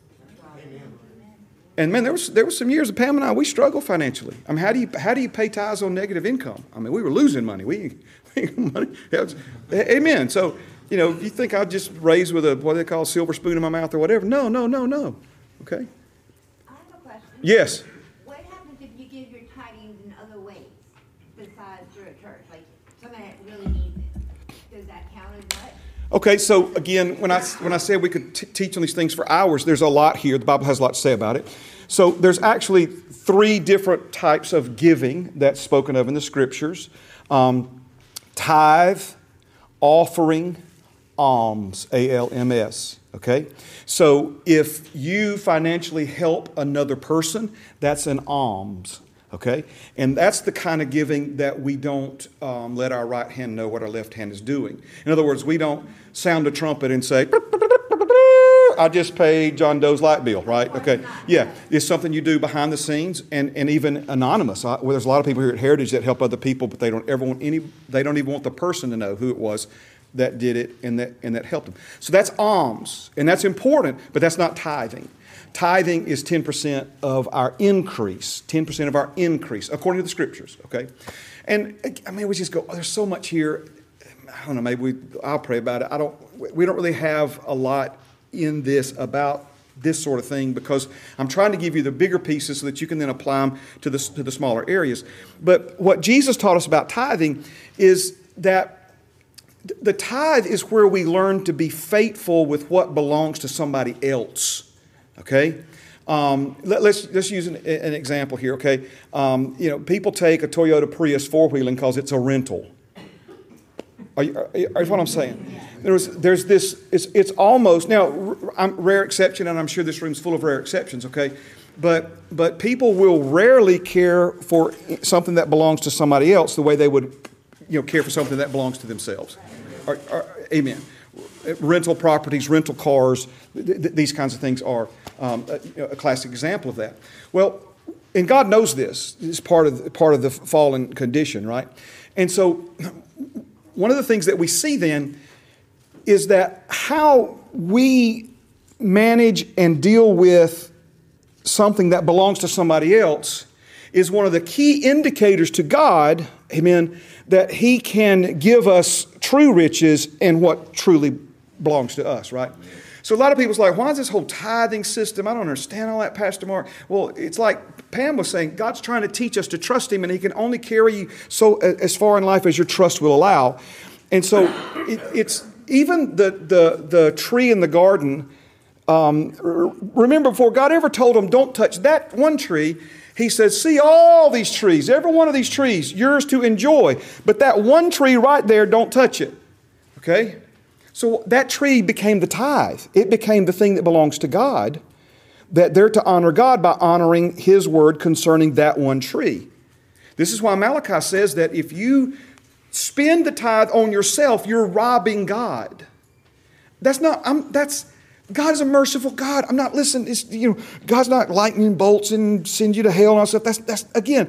And man, there was there was some years of Pam and I, we struggled financially. I mean, how do you how do you pay tithes on negative income? I mean, we were losing money. We, we money. Was, amen. So, you know, you think I'd just raise with a what they call a silver spoon in my mouth or whatever? No, no, no, no. Okay. I have a question. Yes. What happens if you give your tithing in other ways besides through a church? Like somebody that really needs it. Does that count as what? Okay, so again, when I when I said we could t- teach on these things for hours, there's a lot here. The Bible has a lot to say about it. So there's actually three different types of giving that's spoken of in the Scriptures. Um, tithe, offering, alms, A L M S. Okay? So if you financially help another person, that's an alms. Okay? And that's the kind of giving that we don't um, let our right hand know what our left hand is doing. In other words, we don't sound a trumpet and say, I just paid John Doe's light bill, right? Okay. Yeah. It's something you do behind the scenes and, and even anonymous. I, well, there's a lot of people here at Heritage that help other people, but they don't ever want any, they don't even want the person to know who it was that did it and that, and that helped them. So that's alms. And that's important, but that's not tithing. Tithing is ten percent of our increase, ten percent of our increase, according to the Scriptures, okay? And, I mean, we just go, oh, there's so much here. I don't know, maybe we, I'll pray about it. I don't, we don't really have a lot in this about this sort of thing because I'm trying to give you the bigger pieces so that you can then apply them to the, to the smaller areas. But what Jesus taught us about tithing is that the tithe is where we learn to be faithful with what belongs to somebody else. Okay? Um, let, let's, let's use an, an example here, okay? Um, you know, people take a Toyota Prius four-wheeling because it's a rental. Are you, are, are, is what I'm saying? There's, there's this, it's, it's almost, now, I'm rare exception, and I'm sure this room's full of rare exceptions, okay? But, but people will rarely care for something that belongs to somebody else the way they would, you know, care for something that belongs to themselves. Or, or, amen. Rental properties, rental cars, th- th- these kinds of things are um, a, a classic example of that. Well, and God knows this. It's part of the, part of the fallen condition, right? And so one of the things that we see then is that how we manage and deal with something that belongs to somebody else is one of the key indicators to God, amen, that He can give us true riches and what truly belongs to us, right? So a lot of people's like, why is this whole tithing system? I don't understand all that, Pastor Mark. Well, it's like Pam was saying, God's trying to teach us to trust Him, and He can only carry you so as far in life as your trust will allow. And so it, it's even the, the, the tree in the garden. Um, remember, before God ever told them, don't touch that one tree, He says, see all these trees, every one of these trees, yours to enjoy. But that one tree right there, don't touch it. Okay? So that tree became the tithe. It became the thing that belongs to God, that they're to honor God by honoring His word concerning that one tree. This is why Malachi says that if you spend the tithe on yourself, you're robbing God. That's not, I'm, that's, God is a merciful God. I'm not listening. It's, you know, God's not lightning bolts and send you to hell and all that stuff. That's, that's, again,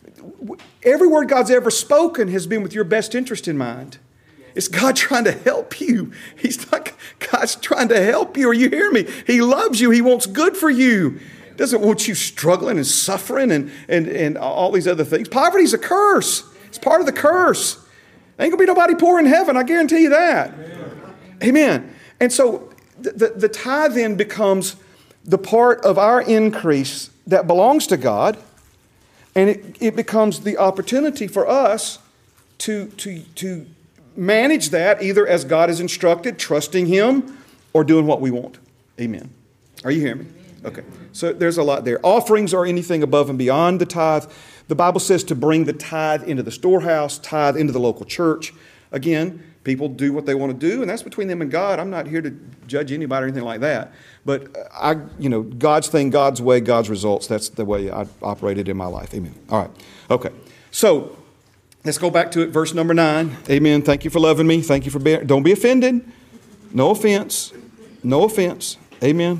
every word God's ever spoken has been with your best interest in mind. It's God trying to help you. He's not, God's trying to help you. Are you hearing me? He loves you. He wants good for you. He doesn't want you struggling and suffering and, and, and all these other things. Poverty's a curse. It's part of the curse. Ain't gonna be nobody poor in heaven. I guarantee you that. Amen. Amen. And so the, the, the tithe then becomes the part of our increase that belongs to God. And it, it becomes the opportunity for us to, to, to manage that either as God has instructed, trusting Him, or doing what we want. Amen. Are you hearing me? Okay. So there's a lot there. Offerings are anything above and beyond the tithe. The Bible says to bring the tithe into the storehouse, tithe into the local church. Again, people do what they want to do, and that's between them and God. I'm not here to judge anybody or anything like that. But I, you know, God's thing, God's way, God's results. That's the way I operated in my life. Amen. All right. Okay. So let's go back to it. Verse number nine. Amen. Thank you for loving me. Thank you for being. Don't be offended. No offense. No offense. Amen.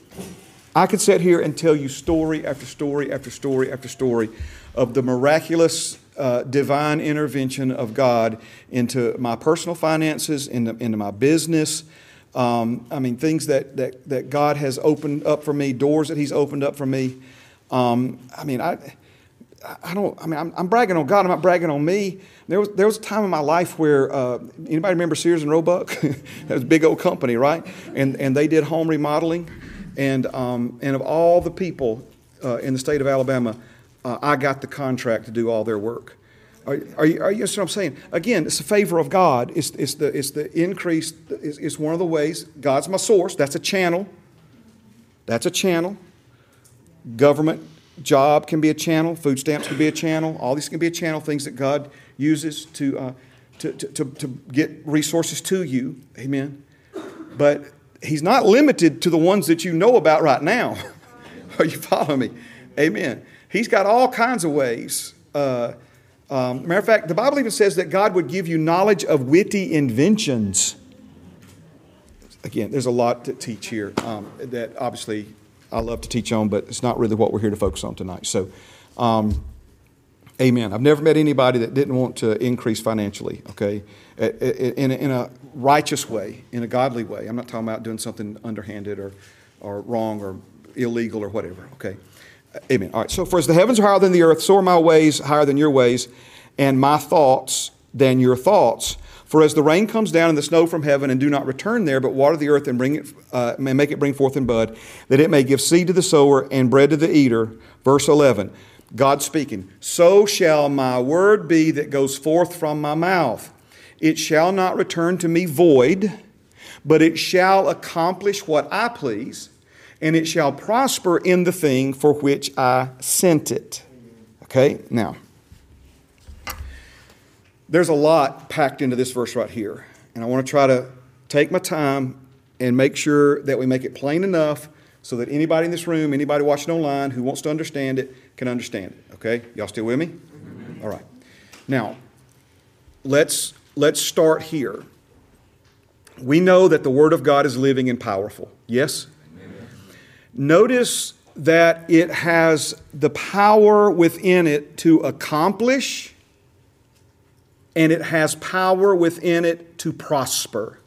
I could sit here and tell you story after story after story after story of the miraculous uh, divine intervention of God into my personal finances, into, into my business. Um, I mean, things that, that, that God has opened up for me, doors that He's opened up for me. Um, I mean, I I don't, I mean, I'm, I'm bragging on God. I'm not bragging on me. There was, there was a time in my life where, uh, anybody remember Sears and Roebuck? That was a big old company, right? And, and they did home remodeling. And, um, and of all the people uh, in the state of Alabama, uh, I got the contract to do all their work. Are, are you, are you, that's what I'm saying? Again, it's the favor of God. It's, it's, the, it's the increase. It's, it's one of the ways. God's my source. That's a channel. That's a channel. Government job can be a channel. Food stamps can be a channel. All these can be a channel, things that God uses to, uh, to, to, to, to get resources to you. Amen. But He's not limited to the ones that you know about right now. Are you following me? Amen. He's got all kinds of ways. Uh, um, matter of fact, the Bible even says that God would give you knowledge of witty inventions. Again, there's a lot to teach here um, that obviously I love to teach on, but it's not really what we're here to focus on tonight. So, um, amen. I've never met anybody that didn't want to increase financially, okay, in a, in a righteous way, in a godly way. I'm not talking about doing something underhanded or, or wrong or illegal or whatever, okay. Amen. All right, so for as the heavens are higher than the earth, so are my ways higher than your ways, and my thoughts than your thoughts. For as the rain comes down and the snow from heaven and do not return there, but water the earth and bring it, uh, may make it bring forth and bud, that it may give seed to the sower and bread to the eater. Verse eleven, God speaking, so shall my word be that goes forth from my mouth. It shall not return to me void, but it shall accomplish what I please, and it shall prosper in the thing for which I sent it. Okay, now, there's a lot packed into this verse right here. And I want to try to take my time and make sure that we make it plain enough so that anybody in this room, anybody watching online who wants to understand it, can understand it. Okay? Y'all still with me? Mm-hmm. All right. Now, let's, let's start here. We know that the Word of God is living and powerful. Yes? Amen. Notice that it has the power within it to accomplish, and it has power within it to prosper.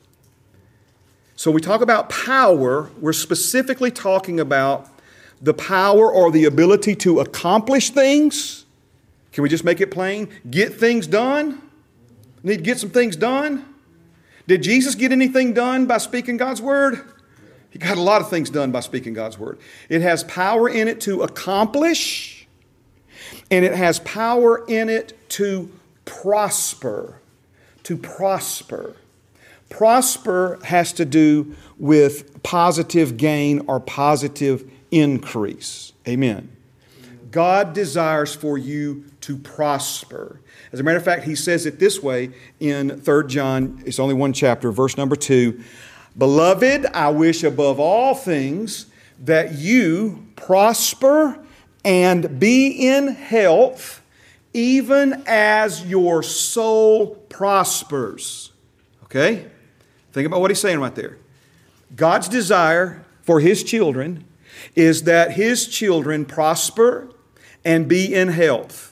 So we talk about power, we're specifically talking about the power or the ability to accomplish things. Can we just make it plain? Get things done? Need to get some things done? Did Jesus get anything done by speaking God's word? He got a lot of things done by speaking God's word. It has power in it to accomplish, and it has power in it to prosper. To prosper. Prosper has to do with positive gain or positive increase. Amen. God desires for you to prosper. As a matter of fact, He says it this way in Third John, it's only one chapter, verse number two. Beloved, I wish above all things that you prosper and be in health, even as your soul prospers. Okay? Think about what He's saying right there. God's desire for His children is that His children prosper and be in health.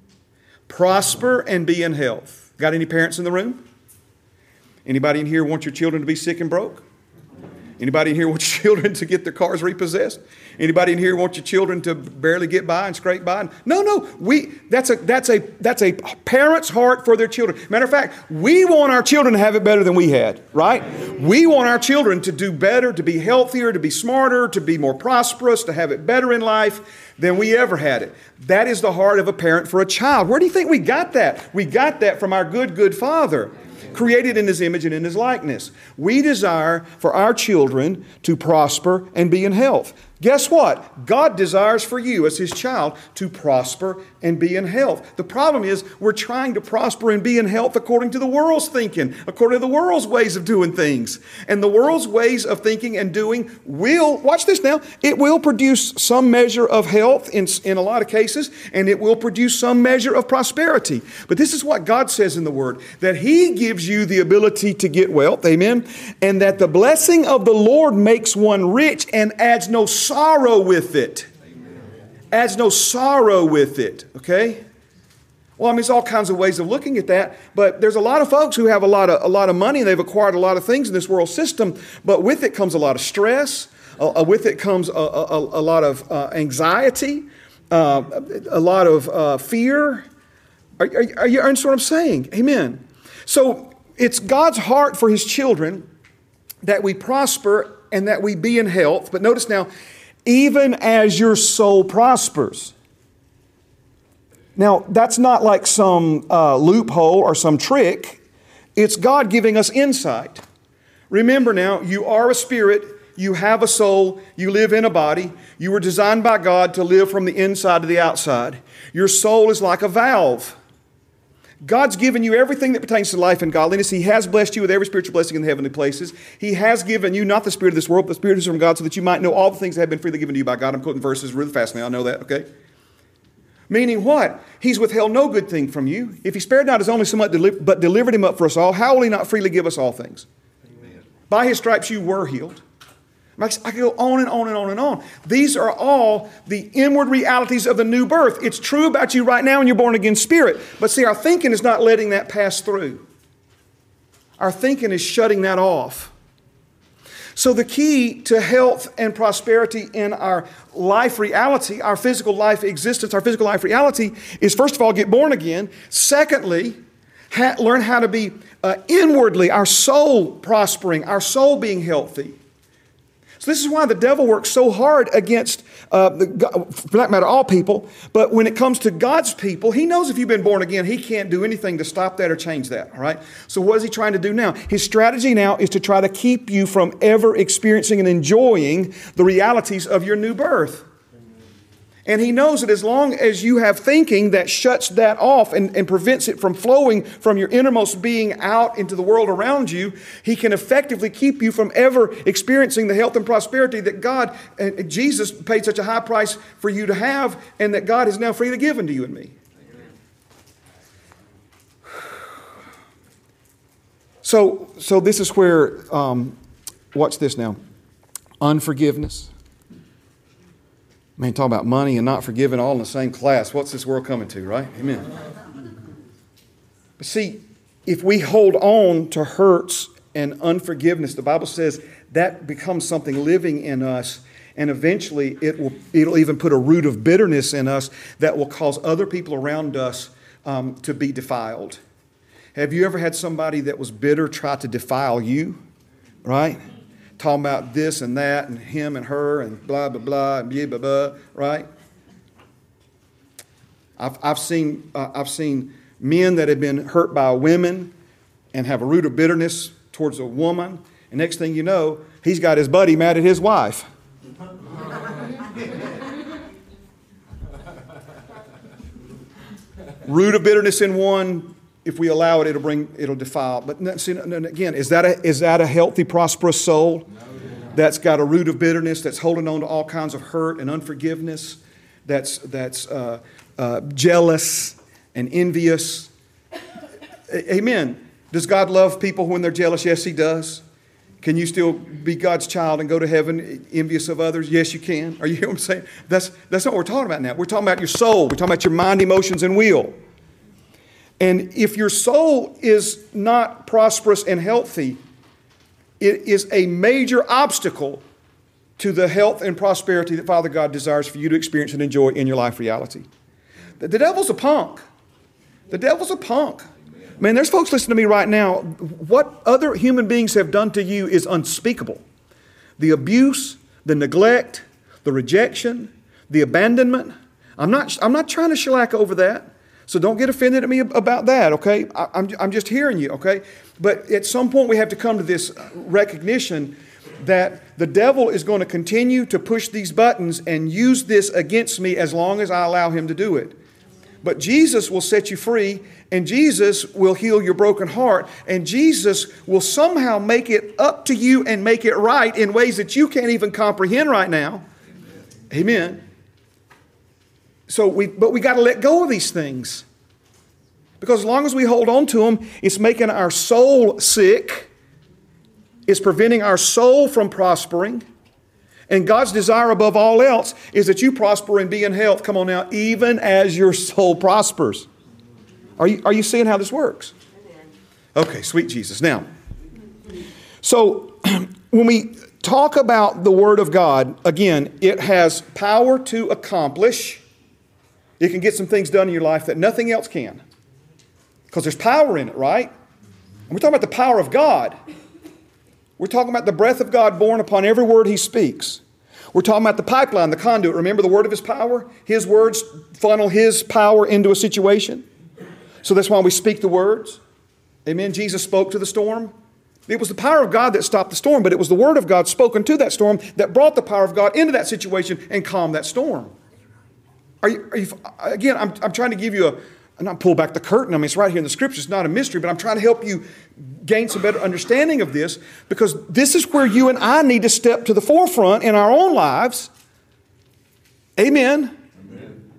Prosper and be in health. Got any parents in the room? Anybody in here want your children to be sick and broke? Anybody in here want your children to get their cars repossessed? Anybody in here want your children to barely get by and scrape by? No, no. We that's a that's a that's a parent's heart for their children. Matter of fact, we want our children to have it better than we had, right? We want our children to do better, to be healthier, to be smarter, to be more prosperous, to have it better in life than we ever had it. That is the heart of a parent for a child. Where do you think we got that? We got that from our good, good Father, created in His image and in His likeness. We desire for our children to prosper and be in health. Guess what? God desires for you as His child to prosper and be in health. The problem is we're trying to prosper and be in health according to the world's thinking, according to the world's ways of doing things. And the world's ways of thinking and doing will, watch this now, it will produce some measure of health in, in a lot of cases, and it will produce some measure of prosperity. But this is what God says in the Word, that He gives you the ability to get wealth, amen, and that the blessing of the Lord makes one rich and adds no sorrow with it. Amen. Adds no sorrow with it. Okay? Well, I mean, it's all kinds of ways of looking at that, but there's a lot of folks who have a lot of a lot of money and they've acquired a lot of things in this world system, but with it comes a lot of stress. Uh, with it comes a, a, a lot of uh, anxiety, uh, a lot of uh, fear. Are, are, are you understand what I'm saying? Amen. So it's God's heart for His children that we prosper and that we be in health. But notice now, even as your soul prospers. Now, that's not like some uh, loophole or some trick. It's God giving us insight. Remember now, you are a spirit, you have a soul, you live in a body. You were designed by God to live from the inside to the outside. Your soul is like a valve. God's given you everything that pertains to life and godliness. He has blessed you with every spiritual blessing in the heavenly places. He has given you not the spirit of this world, but the spirit is from God, so that you might know all the things that have been freely given to you by God. I'm quoting verses really fast now. I know that, okay? Meaning what? He's withheld no good thing from you. If He spared not His only Son, but delivered Him up for us all, how will He not freely give us all things? Amen. By His stripes you were healed. I could go on and on and on and on. These are all the inward realities of the new birth. It's true about you right now in your born again spirit. But see, our thinking is not letting that pass through. Our thinking is shutting that off. So the key to health and prosperity in our life reality, our physical life existence, our physical life reality is, first of all, get born again. Secondly, Ha- learn how to be uh, inwardly, our soul prospering, our soul being healthy. So this is why the devil works so hard against, uh, the, for that matter, all people. But when it comes to God's people, he knows if you've been born again, he can't do anything to stop that or change that. All right. So what is he trying to do now? His strategy now is to try to keep you from ever experiencing and enjoying the realities of your new birth. And he knows that as long as you have thinking that shuts that off and, and prevents it from flowing from your innermost being out into the world around you, he can effectively keep you from ever experiencing the health and prosperity that God and Jesus paid such a high price for you to have, and that God has now freely given to you and me. So, so this is where, um, watch this now, unforgiveness. Man, talk about money and not forgiving all in the same class. What's this world coming to, right? Amen. But see, if we hold on to hurts and unforgiveness, the Bible says that becomes something living in us, and eventually it will, it'll even put a root of bitterness in us that will cause other people around us um, to be defiled. Have you ever had somebody that was bitter try to defile you, right? Talking about this and that and him and her and blah, blah, blah, and blah, blah, blah, right? I've, I've seen uh, I've seen men that have been hurt by women and have a root of bitterness towards a woman. And next thing you know, he's got his buddy mad at his wife. Root of bitterness in one, if we allow it, it'll bring, it'll defile. But see, again, is that a, is that a healthy, prosperous soul that's got a root of bitterness, that's holding on to all kinds of hurt and unforgiveness, that's that's uh, uh, jealous and envious? Amen. Does God love people when they're jealous? Yes, He does. Can you still be God's child and go to heaven envious of others? Yes, you can. Are you hearing what I'm saying? That's that's not what we're talking about now. We're talking about your soul. We're talking about your mind, emotions, and will. And if your soul is not prosperous and healthy, it is a major obstacle to the health and prosperity that Father God desires for you to experience and enjoy in your life reality. The, the devil's a punk. The devil's a punk. Man, there's folks listening to me right now. What other human beings have done to you is unspeakable. The abuse, the neglect, the rejection, the abandonment. I'm not, I'm not trying to shellac over that. So don't get offended at me about that, okay? I, I'm, I'm just hearing you, okay? But at some point we have to come to this recognition that the devil is going to continue to push these buttons and use this against me as long as I allow him to do it. But Jesus will set you free, and Jesus will heal your broken heart, and Jesus will somehow make it up to you and make it right in ways that you can't even comprehend right now. Amen. Amen. So we, but we got to let go of these things. Because as long as we hold on to them, it's making our soul sick. It's preventing our soul from prospering. And God's desire above all else is that you prosper and be in health. Come on now, even as your soul prospers. Are you, are you seeing how this works? Okay, sweet Jesus. Now, so when we talk about the Word of God, again, it has power to accomplish. It can get some things done in your life that nothing else can. Because there's power in it, right? And we're talking about the power of God. We're talking about the breath of God born upon every word He speaks. We're talking about the pipeline, the conduit. Remember the word of His power? His words funnel His power into a situation. So that's why we speak the words. Amen. Jesus spoke to the storm. It was the power of God that stopped the storm, but it was the word of God spoken to that storm that brought the power of God into that situation and calmed that storm. Are you, are you, again, I'm, I'm trying to give you a, and not pull back the curtain. I mean, it's right here in the Scriptures. It's not a mystery, but I'm trying to help you gain some better understanding of this, because this is where you and I need to step to the forefront in our own lives. Amen. Amen.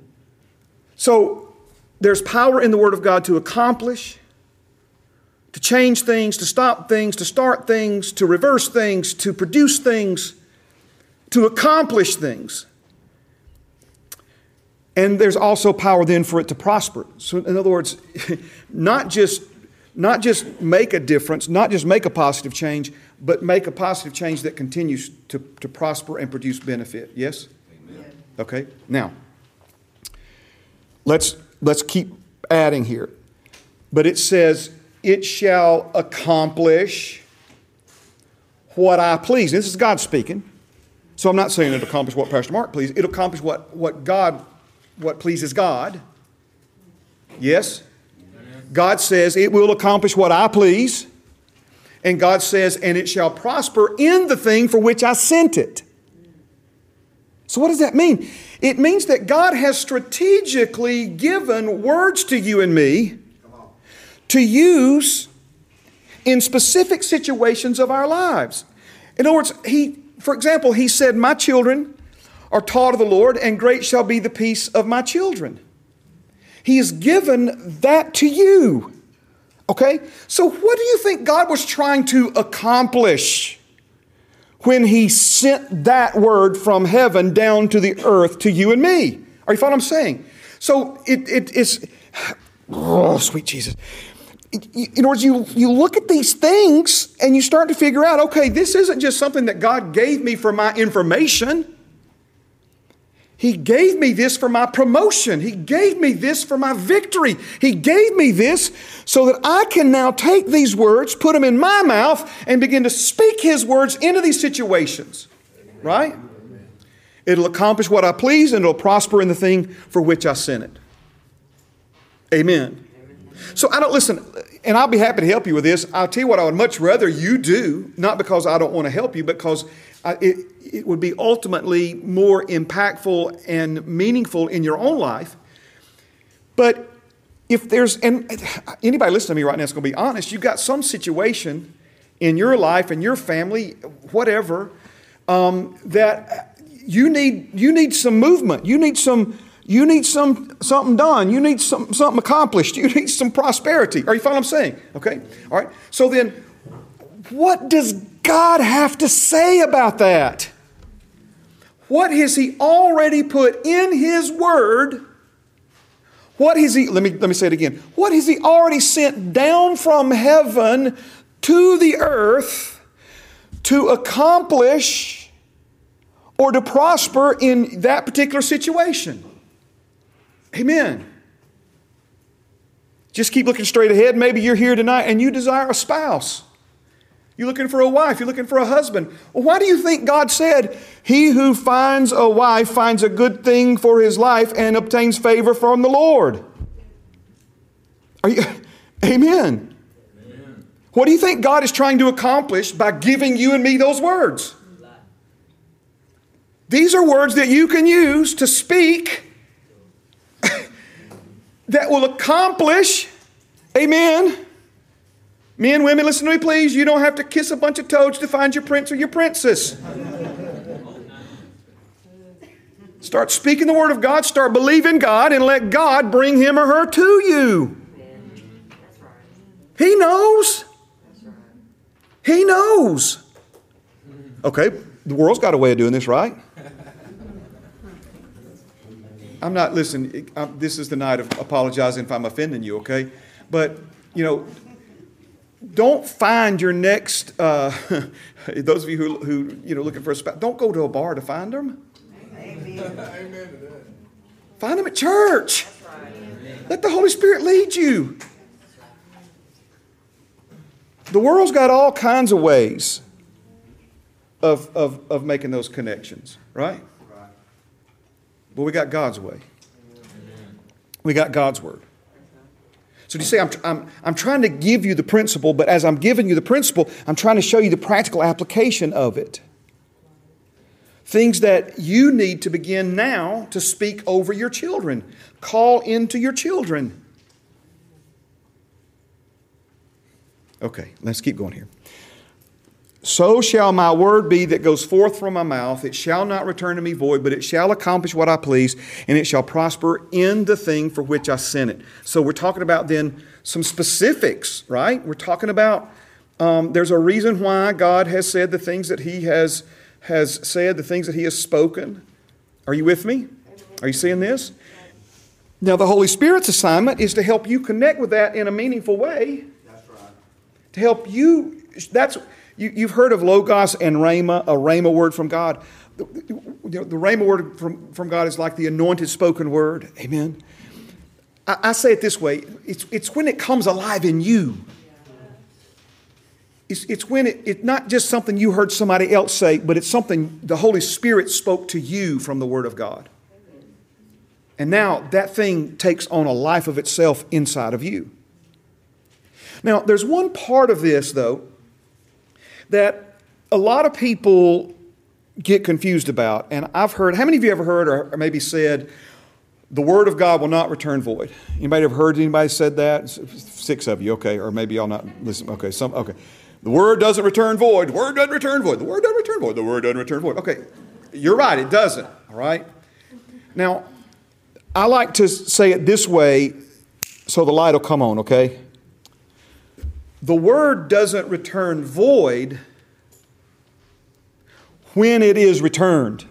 So there's power in the Word of God to accomplish, to change things, to stop things, to start things, to reverse things, to produce things, to accomplish things. And there's also power then for it to prosper. So in other words, not just, not just make a difference, not just make a positive change, but make a positive change that continues to, to prosper and produce benefit. Yes? Amen. Okay. Now, let's, let's keep adding here. but it says, it shall accomplish what I please. This is God speaking. So I'm not saying it'll accomplish what Pastor Mark pleases. It'll accomplish what, what God, what pleases God. Yes? God says it will accomplish what I please. And God says, and it shall prosper in the thing for which I sent it. So what does that mean? It means that God has strategically given words to you and me to use in specific situations of our lives. In other words, he, for example, he said, my children are taught of the Lord, and great shall be the peace of my children. He has given that to you. Okay? So what do you think God was trying to accomplish when he sent that word from heaven down to the earth to you and me? Are you following what I'm saying? So it, it is, oh, sweet Jesus. In other words, you, you look at these things and you start to figure out, okay, this isn't just something that God gave me for my information. He gave me this for my promotion. He gave me this for my victory. He gave me this so that I can now take these words, put them in my mouth, and begin to speak His words into these situations. Right? It'll accomplish what I please, and it'll prosper in the thing for which I sent it. Amen. So I don't, listen, and I'll be happy to help you with this. I'll tell you what I would much rather you do, not because I don't want to help you, but because I, it, it would be ultimately more impactful and meaningful in your own life. But if there's, and anybody listening to me right now is going to be honest, you've got some situation in your life, in your family, whatever, um, that you need, you need some movement. You need some You need some something done. You need some, something accomplished. You need some prosperity. Are you following what I'm saying? Okay? All right. So then, what does God have to say about that? What has He already put in His Word? What has He, let me, let me say it again. What has He already sent down from heaven to the earth to accomplish or to prosper in that particular situation? Amen. Just keep looking straight ahead. Maybe you're here tonight and you desire a spouse. You're looking for a wife. You're looking for a husband. Well, why do you think God said, he who finds a wife finds a good thing for his life and obtains favor from the Lord? Are you, amen. Amen. What do you think God is trying to accomplish by giving you and me those words? These are words that you can use to speak that will accomplish, amen. Men, women, listen to me please. You don't have to kiss a bunch of toads to find your prince or your princess. Start speaking the word of God. Start believing God and let God bring him or her to you. He knows. He knows. Okay, the world's got a way of doing this, right? I'm not, listen, I'm, this is the night of apologizing if I'm offending you, okay? But, you know, don't find your next, uh, those of you who, who, you know, looking for a spouse, don't go to a bar to find them. Amen. Find them at church. Let the Holy Spirit lead you. The world's got all kinds of ways of, of, of making those connections, right? But we got God's way. We got God's word. So do you say, I'm, I'm, I'm trying to give you the principle, but as I'm giving you the principle, I'm trying to show you the practical application of it. Things that you need to begin now to speak over your children. Call into your children. Okay, let's keep going here. So shall my word be that goes forth from my mouth. It shall not return to me void, but it shall accomplish what I please, and it shall prosper in the thing for which I sent it. So we're talking about then some specifics, right? We're talking about um, there's a reason why God has said the things that He has, has said, the things that He has spoken. Are you with me? Are you seeing this? Now the Holy Spirit's assignment is to help you connect with that in a meaningful way. That's right. To help you, that's... You, you've heard of Logos and Rhema, a Rhema word from God. The, the, the Rhema word from, from God is like the anointed spoken word. Amen. I, I say it this way. It's, it's when it comes alive in you. It's, it's when it, it's not just something you heard somebody else say, but it's something the Holy Spirit spoke to you from the Word of God. And now that thing takes on a life of itself inside of you. Now, there's one part of this, though, that a lot of people get confused about. And I've heard, how many of you ever heard or maybe said, the Word of God will not return void? Anybody ever heard anybody said that? Six of you, okay. Or maybe y'all not listen. Okay, some, okay. The Word doesn't return void. The Word doesn't return void. The Word doesn't return void. The Word doesn't return void. Okay, you're right, it doesn't, all right? Now, I like to say it this way so the light will come on, okay? The Word doesn't return void when it is returned.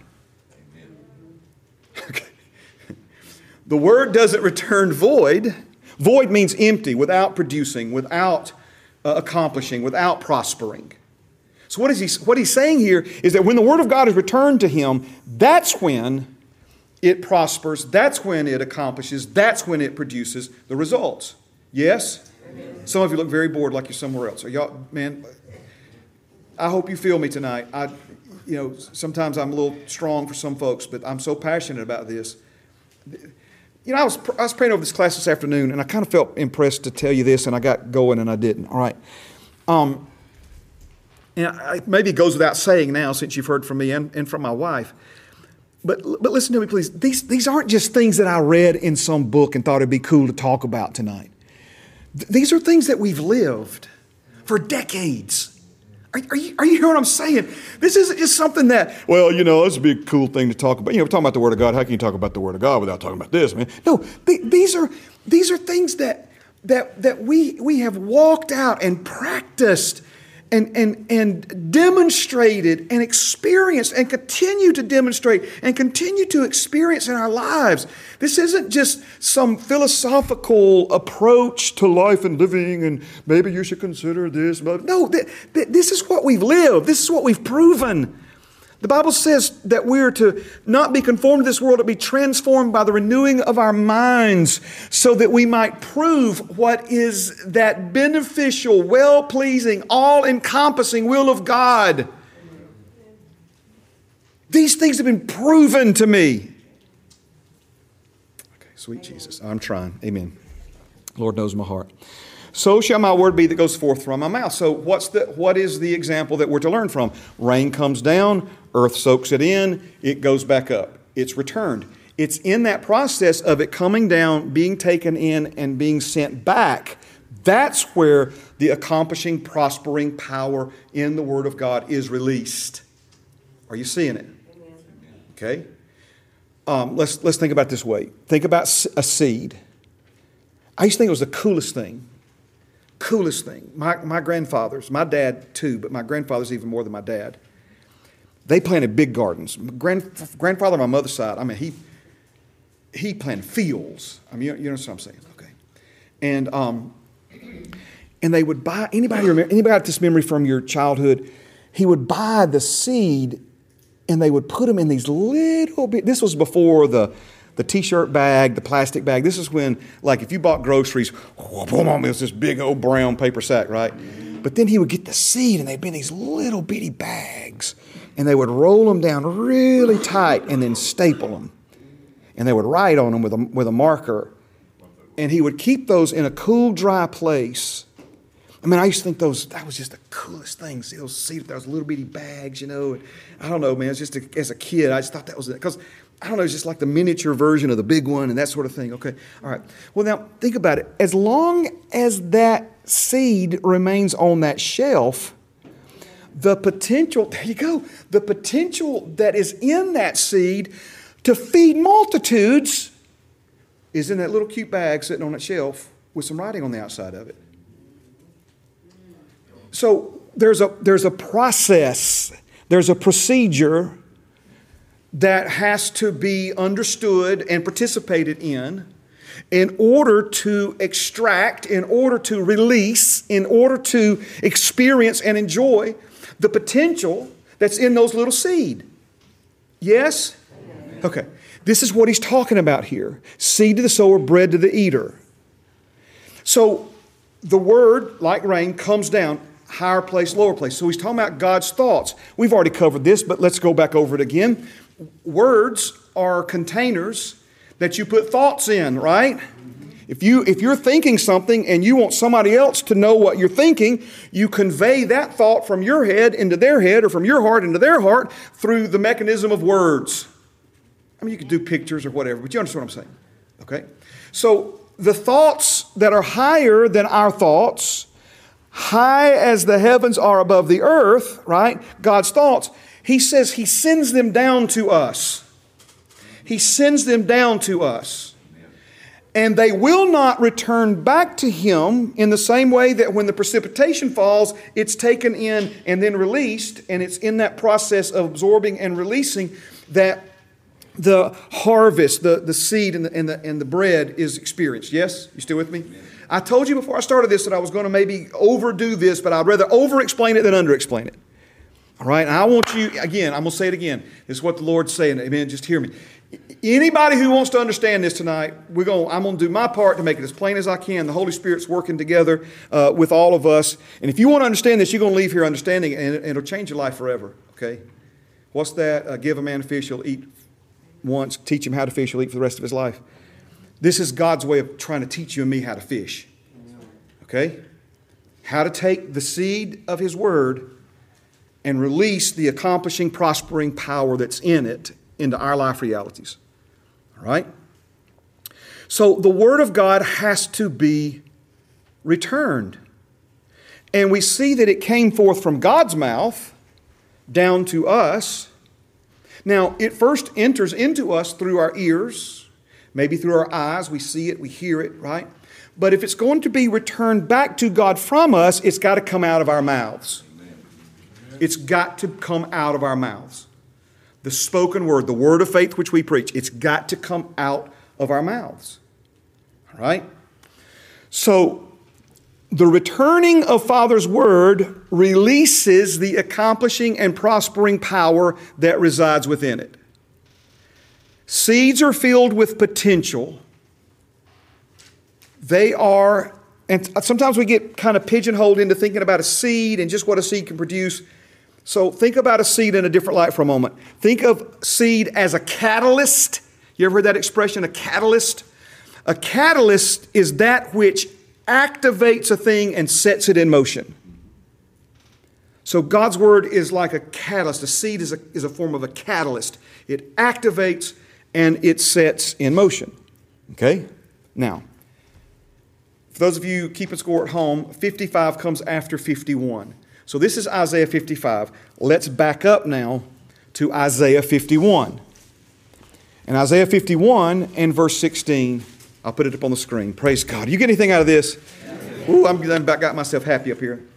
Okay. The Word doesn't return void. Void means empty, without producing, without uh, accomplishing, without prospering. So what is he, what he's saying here is that when the Word of God is returned to him, that's when it prospers, that's when it accomplishes, that's when it produces the results. Yes? Amen. Some of you look very bored like you're somewhere else. Are y'all, man, I hope you feel me tonight. I, you know, sometimes I'm a little strong for some folks, but I'm so passionate about this. You know, I was, I was praying over this class this afternoon, and I kind of felt impressed to tell you this, and I got going and I didn't. All right. Um, and I, maybe it goes without saying now since you've heard from me and, and from my wife. But but listen to me, please. These, these aren't just things that I read in some book and thought it'd be cool to talk about tonight. Th- these are things that we've lived for decades. Are, are, you, are you hearing what I'm saying? This isn't just something that, well, you know, this would be a cool thing to talk about. You know, we're talking about the Word of God. How can you talk about the Word of God without talking about this, man? No, th- these are these are things that that that we we have walked out and practiced and and and demonstrated and experienced and continue to demonstrate and continue to experience in our lives. This isn't just some philosophical approach to life and living and maybe you should consider this. No, th- th- this is what we've lived. This is what we've proven. The Bible says that we are to not be conformed to this world, but be transformed by the renewing of our minds so that we might prove what is that beneficial, well-pleasing, all-encompassing will of God. These things have been proven to me. Okay, sweet Jesus. I'm trying. Amen. Lord knows my heart. So shall my word be that goes forth from my mouth. So what's the, what is the example that we're to learn from? Rain comes down, earth soaks it in, it goes back up. It's returned. It's in that process of it coming down, being taken in, and being sent back. That's where the accomplishing, prospering power in the Word of God is released. Are you seeing it? Okay. Um, let's, let's think about it this way. Think about a seed. I used to think it was the coolest thing. Coolest thing. My, my grandfathers, my dad too, but my grandfather's even more than my dad. They planted big gardens. Grand, grandfather on my mother's side, I mean, he he planted fields. I mean, you, you know what I'm saying? Okay. And um, and they would buy, anybody remember, anybody got this memory from your childhood? He would buy the seed and they would put them in these little bit, this was before the The T-shirt bag, the plastic bag. This is when, like, if you bought groceries, it was this big old brown paper sack, right? But then he would get the seed, and they'd be in these little bitty bags, and they would roll them down really tight and then staple them. And they would write on them with a, with a marker. And he would keep those in a cool, dry place. I mean, I used to think those, that was just the coolest thing. See those seeds, those little bitty bags, you know. And I don't know, man, it's just a, as a kid, I just thought that was it. Because I don't know, it's just like the miniature version of the big one and that sort of thing. Okay, all right. Well, now, think about it. As long as that seed remains on that shelf, the potential, there you go, the potential that is in that seed to feed multitudes is in that little cute bag sitting on that shelf with some writing on the outside of it. So there's a, there's a process, there's a procedure that has to be understood and participated in in order to extract, in order to release, in order to experience and enjoy the potential that's in those little seed. Yes? Okay. This is what he's talking about here. Seed to the sower, bread to the eater. So the word, like rain, comes down, higher place, lower place. So he's talking about God's thoughts. We've already covered this, but let's go back over it again. Words are containers that you put thoughts in, right? If you, if you're thinking something and you want somebody else to know what you're thinking, you convey that thought from your head into their head or from your heart into their heart through the mechanism of words. I mean, you could do pictures or whatever, but you understand what I'm saying, okay? So the thoughts that are higher than our thoughts, high as the heavens are above the earth, right? God's thoughts, he says he sends them down to us. He sends them down to us. And they will not return back to him in the same way that when the precipitation falls, it's taken in and then released, and it's in that process of absorbing and releasing that the harvest, the, the seed and the, and, the, and the bread is experienced. Yes? You still with me? I told you before I started this that I was going to maybe overdo this, but I'd rather over-explain it than under-explain it. All right? And I want you, again, I'm going to say it again. This is what the Lord's saying. Amen? Just hear me. Anybody who wants to understand this tonight, we're going, I'm going to do my part to make it as plain as I can. The Holy Spirit's working together uh, with all of us. And if you want to understand this, you're going to leave here understanding it, and it, it'll change your life forever. Okay? What's that? Uh, give a man a fish, he'll eat once. Teach him how to fish, he'll eat for the rest of his life. This is God's way of trying to teach you and me how to fish. Okay? How to take the seed of His Word and release the accomplishing, prospering power that's in it into our life realities. All right? So the Word of God has to be returned. And we see that it came forth from God's mouth down to us. Now, it first enters into us through our ears, maybe through our eyes. We see it, we hear it, right? But if it's going to be returned back to God from us, it's got to come out of our mouths. It's got to come out of our mouths. The spoken word, the word of faith which we preach, it's got to come out of our mouths. All right? So, the returning of Father's Word releases the accomplishing and prospering power that resides within it. Seeds are filled with potential. They are, and sometimes we get kind of pigeonholed into thinking about a seed and just what a seed can produce. So think about a seed in a different light for a moment. Think of seed as a catalyst. You ever heard that expression, a catalyst? A catalyst is that which activates a thing and sets it in motion. So God's Word is like a catalyst. A seed is a, is a form of a catalyst. It activates and it sets in motion. Okay? Now, for those of you keeping score at home, fifty-five comes after fifty-one. So this is Isaiah fifty-five. Let's back up now to Isaiah fifty-one. And Isaiah fifty-one and verse sixteen, I'll put it up on the screen. Praise God. You get anything out of this? Ooh, I'm, I'm about got myself happy up here.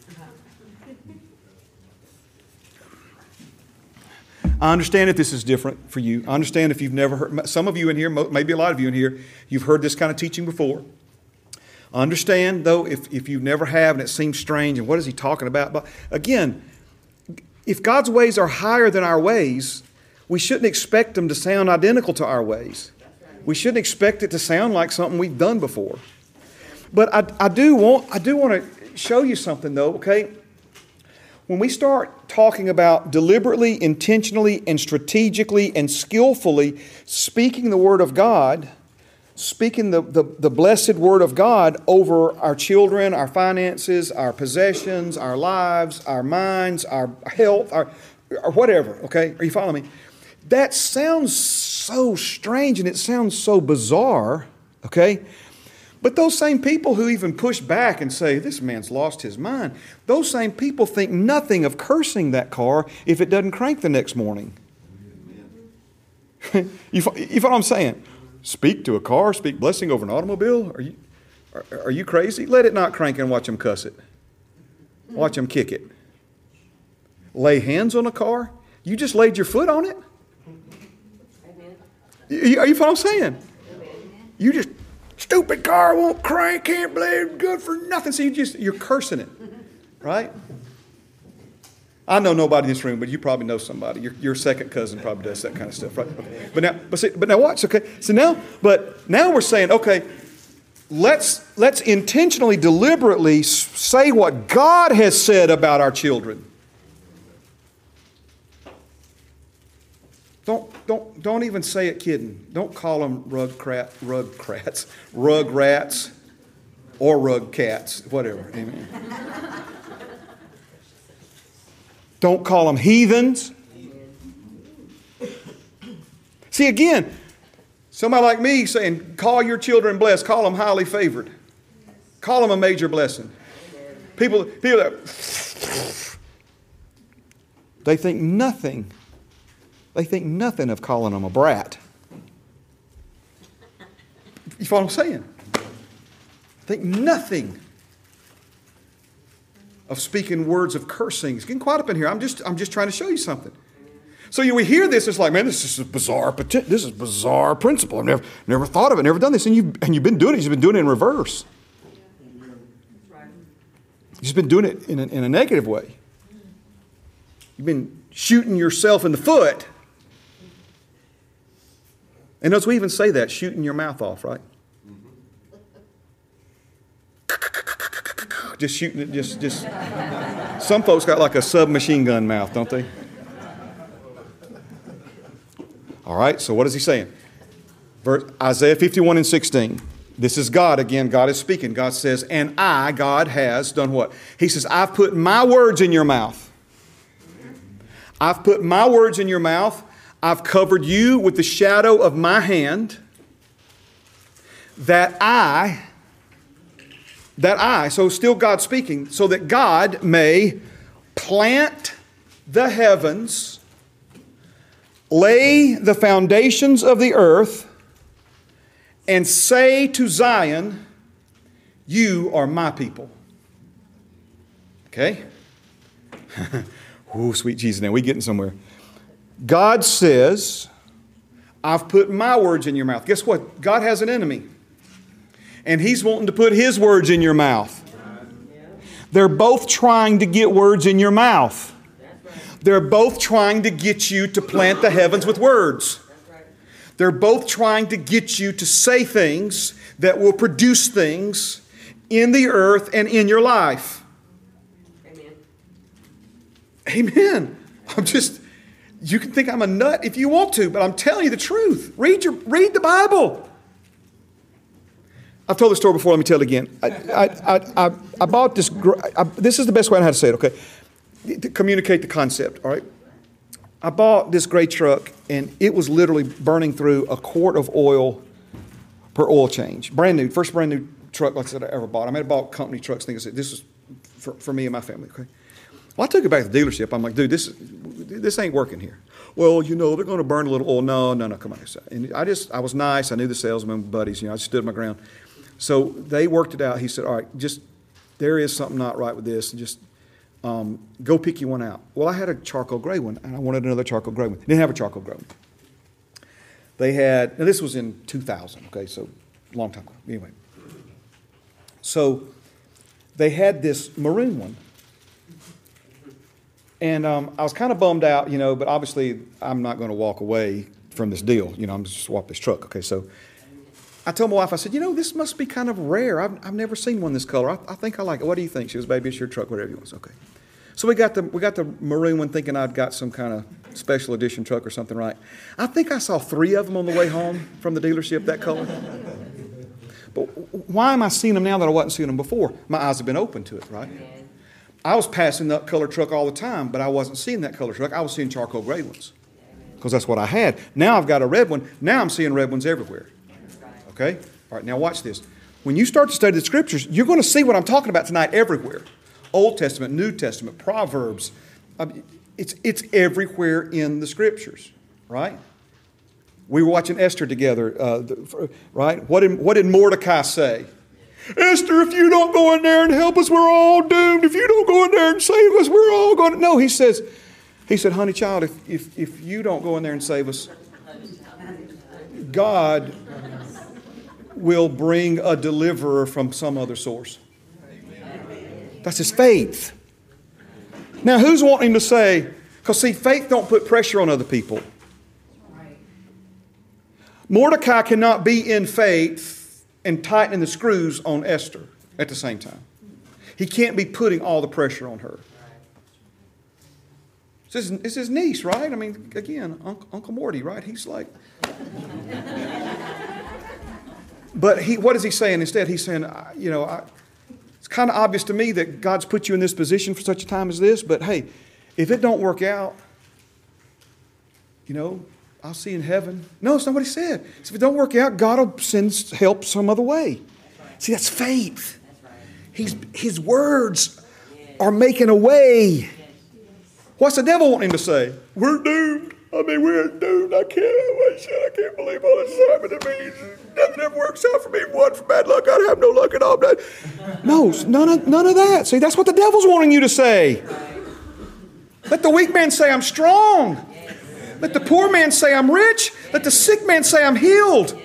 I understand if this is different for you. I understand if you've never heard, some of you in here, maybe a lot of you in here, you've heard this kind of teaching before. I understand, though, if, if you never have and it seems strange, and what is he talking about? But again, if God's ways are higher than our ways, we shouldn't expect them to sound identical to our ways. We shouldn't expect it to sound like something we've done before. But I, I do want I do want to show you something, though, okay? When we start talking about deliberately, intentionally, and strategically and skillfully speaking the Word of God, speaking the, the, the blessed Word of God over our children, our finances, our possessions, our lives, our minds, our health, our, or whatever, okay? Are you following me? That sounds so strange and it sounds so bizarre, okay? But those same people who even push back and say, this man's lost his mind, those same people think nothing of cursing that car if it doesn't crank the next morning. you, you follow what I'm saying? Speak to a car, speak blessing over an automobile? Are you, are, are you crazy? Let it not crank and watch them cuss it. Watch them kick it. Lay hands on a car? You just laid your foot on it? You, are you following what I'm saying? You just, stupid car won't crank, can't believe, good for nothing. So you just, you're cursing it, right? I know nobody in this room, but you probably know somebody. Your, your second cousin probably does that kind of stuff, right? Okay. But now, but see, but now watch, okay? So now, but now we're saying, okay, let's let's intentionally, deliberately say what God has said about our children. Don't don't don't even say it kidding. Don't call them rug crat, rug crats, rug rats, or rug cats, whatever. Amen. Don't call them heathens. See, again, somebody like me saying, call your children blessed, call them highly favored. Call them a major blessing. People, people that, they think nothing, they think nothing of calling them a brat. You follow what I'm saying? Think nothing of speaking words of cursing. It's getting quiet up in here. I'm just, I'm just trying to show you something. So you, we hear this, it's like, man, this is a bizarre, this is a bizarre principle. I've never, never thought of it, never done this. And, you, and you've been doing it, you've been doing it in reverse. You've just been doing it in a, in a negative way. You've been shooting yourself in the foot. And notice we even say that, shooting your mouth off, right? Just shooting it, just, just. Some folks got like a submachine gun mouth, don't they? All right, so what is he saying? Verse, Isaiah fifty-one and sixteen. This is God again. God is speaking. God says, and I, God, has done what? He says, I've put my words in your mouth. I've put my words in your mouth. I've covered you with the shadow of my hand, that I, that I, so still God speaking, so that God may plant the heavens, lay the foundations of the earth, and say to Zion, you are my people. Okay? Oh, sweet Jesus, now we're getting somewhere. God says, I've put my words in your mouth. Guess what? God has an enemy. And he's wanting to put his words in your mouth. They're both trying to get words in your mouth. They're both trying to get you to plant the heavens with words. They're both trying to get you to say things that will produce things in the earth and in your life. Amen. Amen. I'm just, you can think I'm a nut if you want to, but I'm telling you the truth. Read your, read the Bible. I've told the story before. Let me tell it again. I, I, I, I, I bought this. I, this is the best way I know how to say it. Okay, to communicate the concept. All right. I bought this gray truck, and it was literally burning through a quart of oil per oil change. Brand new, first brand new truck like I said I ever bought. I may have bought company trucks. Thinking this is for, for me and my family. Okay. Well, I took it back to the dealership. I'm like, dude, this this ain't working here. Well, you know, they're going to burn a little oil. No, no, no, come on. And I just, I was nice. I knew the salesman buddies. You know, I just stood my ground. So they worked it out. He said, all right, just, there is something not right with this. And just um, go pick you one out. Well, I had a charcoal gray one, and I wanted another charcoal gray one. They didn't have a charcoal gray one. They had, now this was in two thousand, okay, so a long time ago. Anyway. So they had this maroon one. And um, I was kind of bummed out, you know, but obviously I'm not going to walk away from this deal. You know, I'm just swap this truck. Okay, so I told my wife, I said, you know, this must be kind of rare. I've, I've never seen one this color. I, I think I like it. What do you think? She goes, baby, it's your truck, whatever you want. Okay. So we got the we got the maroon one, thinking I'd got some kind of special edition truck or something, right? I think I saw three of them on the way home from the dealership, that color. But why am I seeing them now that I wasn't seeing them before? My eyes have been open to it, right? I was passing that color truck all the time, but I wasn't seeing that color truck. I was seeing charcoal gray ones because that's what I had. Now I've got a red one. Now I'm seeing red ones everywhere. Okay? All right, now watch this. When you start to study the Scriptures, you're going to see what I'm talking about tonight everywhere. Old Testament, New Testament, Proverbs. I mean, it's, it's everywhere in the Scriptures, right? We were watching Esther together, uh, the, right? What did, what did Mordecai say? Esther, if you don't go in there and help us, we're all doomed. If you don't go in there and save us, we're all going to... No, he says, he said, honey child, if, if, if you don't go in there and save us, God will bring a deliverer from some other source. That's his faith. Now, who's wanting to say, because see, faith don't put pressure on other people. Right. Mordecai cannot be in faith and tightening the screws on Esther at the same time. He can't be putting all the pressure on her. It's his, it's his niece, right? I mean, again, Uncle, Uncle Morty, right? He's like... But he, what is he saying instead? He's saying, you know, I, it's kind of obvious to me that God's put you in this position for such a time as this, but hey, if it don't work out, you know, I'll see you in heaven. No, it's not what he said. He said, if it don't work out, God will send help some other way. See, that's faith. He's, his words are making a way. What's the devil wanting to say? We're doomed. I mean, we're doomed. I can't, I can't believe all this happened to me. Nothing ever works out for me. One for bad luck, I'd have no luck at all. No, none of, none of that. See, that's what the devil's wanting you to say. Let the weak man say, I'm strong. Let the poor man say, I'm rich. Let the sick man say, I'm healed.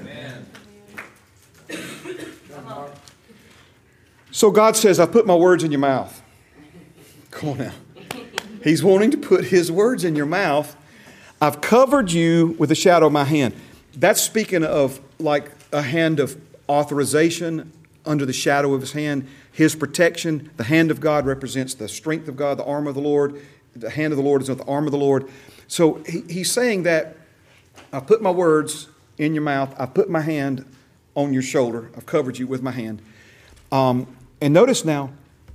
So God says, I put my words in your mouth. Come on now. He's wanting to put his words in your mouth. I've covered you with the shadow of my hand. That's speaking of like a hand of authorization under the shadow of his hand. His protection, the hand of God represents the strength of God, the arm of the Lord. The hand of the Lord is not the arm of the Lord. So he, he's saying that I put my words in your mouth. I put my hand on your shoulder. I've covered you with my hand. Um, and notice now,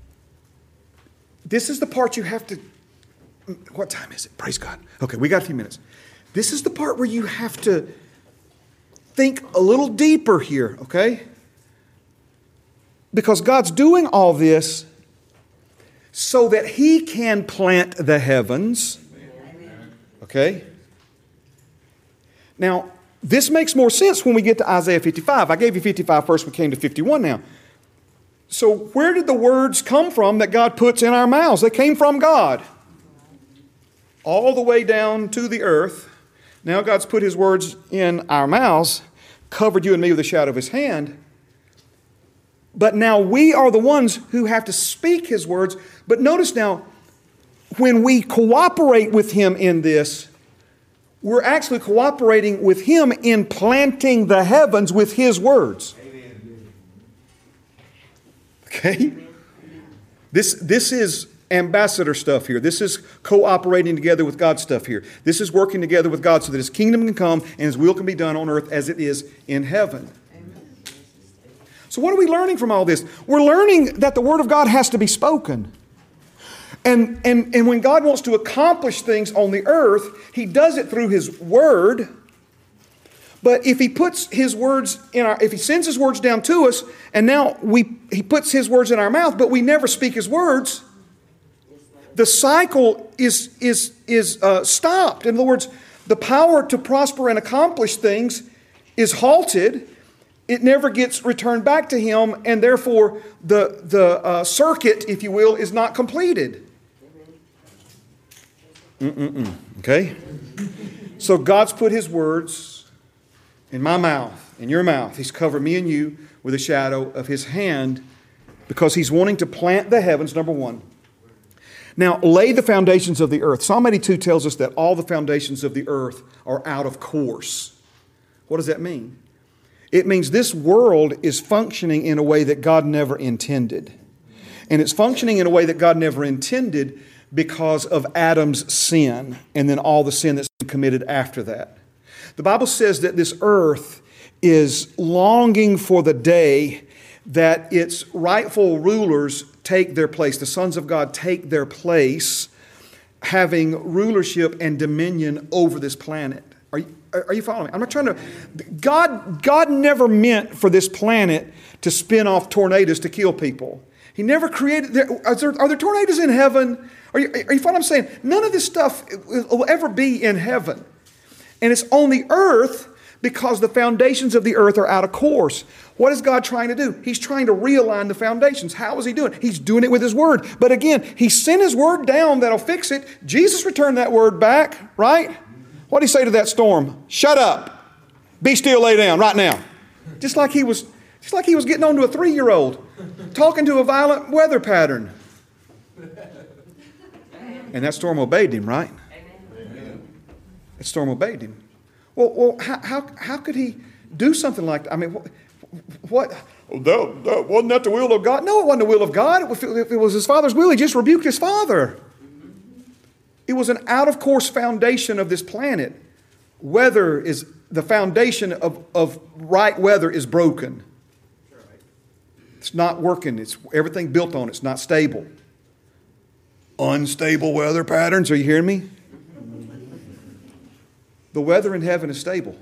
this is the part you have to... What time is it? Praise God. Okay, we got a few minutes. This is the part where you have to think a little deeper here, okay? Because God's doing all this so that he can plant the heavens. Okay? Now, this makes more sense when we get to Isaiah fifty-five. I gave you fifty-five first, we came to fifty-one now. So where did the words come from that God puts in our mouths? They came from God. All the way down to the earth. Now God's put his words in our mouths, covered you and me with the shadow of his hand. But now we are the ones who have to speak his words. But notice now, when we cooperate with him in this, we're actually cooperating with him in planting the heavens with his words. Okay? This, this is ambassador stuff here. This is cooperating together with God's stuff here. This is working together with God so that his kingdom can come and his will can be done on earth as it is in heaven. So what are we learning from all this? We're learning that the word of God has to be spoken. And, and, and when God wants to accomplish things on the earth, he does it through his word. But if he puts his words in our, if he sends his words down to us, and now we, he puts his words in our mouth, but we never speak his words, the cycle is, is, is uh, stopped. In other words, the power to prosper and accomplish things is halted. It never gets returned back to him, and therefore the, the uh, circuit, if you will, is not completed. Mm-mm-mm. Okay? So God's put his words in my mouth, in your mouth. He's covered me and you with a shadow of his hand because he's wanting to plant the heavens, number one. Now, lay the foundations of the earth. Psalm eighty-two tells us that all the foundations of the earth are out of course. What does that mean? It means this world is functioning in a way that God never intended. And it's functioning in a way that God never intended because of Adam's sin and then all the sin that's been committed after that. The Bible says that this earth is longing for the day that its rightful rulers take their place. The sons of God take their place, having rulership and dominion over this planet. Are you, are you following me? I'm not trying to... God, God never meant for this planet to spin off tornadoes to kill people. He never created... There, are, there, are there tornadoes in heaven? Are you, are you following what I'm saying? None of this stuff will ever be in heaven. And it's on the earth because the foundations of the earth are out of course. What is God trying to do? He's trying to realign the foundations. How is he doing it? He's doing it with his word. But again, he sent his word down that'll fix it. Jesus returned that word back, right? What did he say to that storm? Shut up. Be still, lay down right now. Just like he was, just like he was getting on to a three-year-old, talking to a violent weather pattern. And that storm obeyed him, right? Amen. That storm obeyed him. Well, well how, how, how could he do something like that? I mean, what, what that, that, wasn't that the will of God? No, it wasn't the will of God. If it, if it was his father's will, he just rebuked his father. It was an out-of-course foundation of this planet. Weather is, the foundation of, of right weather is broken. It's not working. It's everything built on it. It's not stable. Unstable weather patterns. Are you hearing me? The weather in heaven is stable.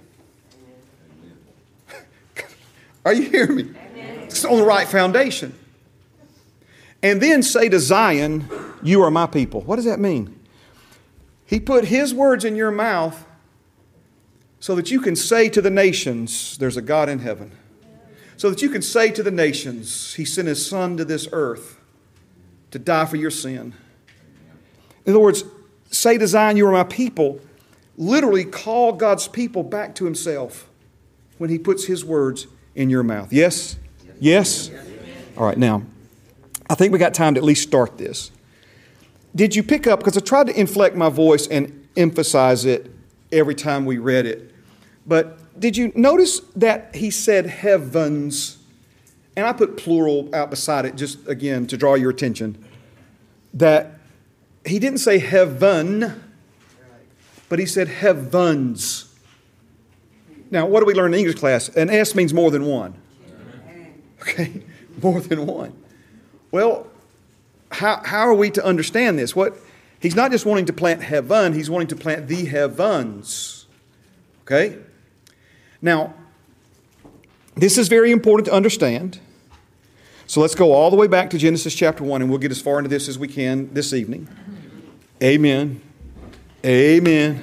Are you hearing me? It's on the right foundation. And then say to Zion, you are my people. What does that mean? He put his words in your mouth so that you can say to the nations, there's a God in heaven. So that you can say to the nations, he sent his son to this earth to die for your sin. In other words, say to Zion, you are my people. Literally call God's people back to himself when he puts his words in your mouth. Yes? Yes? All right, now, I think we got time to at least start this. Did you pick up, because I tried to inflect my voice and emphasize it every time we read it, but did you notice that he said heavens? And I put plural out beside it just, again, to draw your attention. That he didn't say heaven, but he said heavens. Now, what do we learn in English class? An S means more than one. Okay, more than one. Well, how, how are we to understand this? What he's not just wanting to plant heaven, he's wanting to plant the heavens. Okay? Now, this is very important to understand. So let's go all the way back to Genesis chapter one, and we'll get as far into this as we can this evening. Amen. Amen.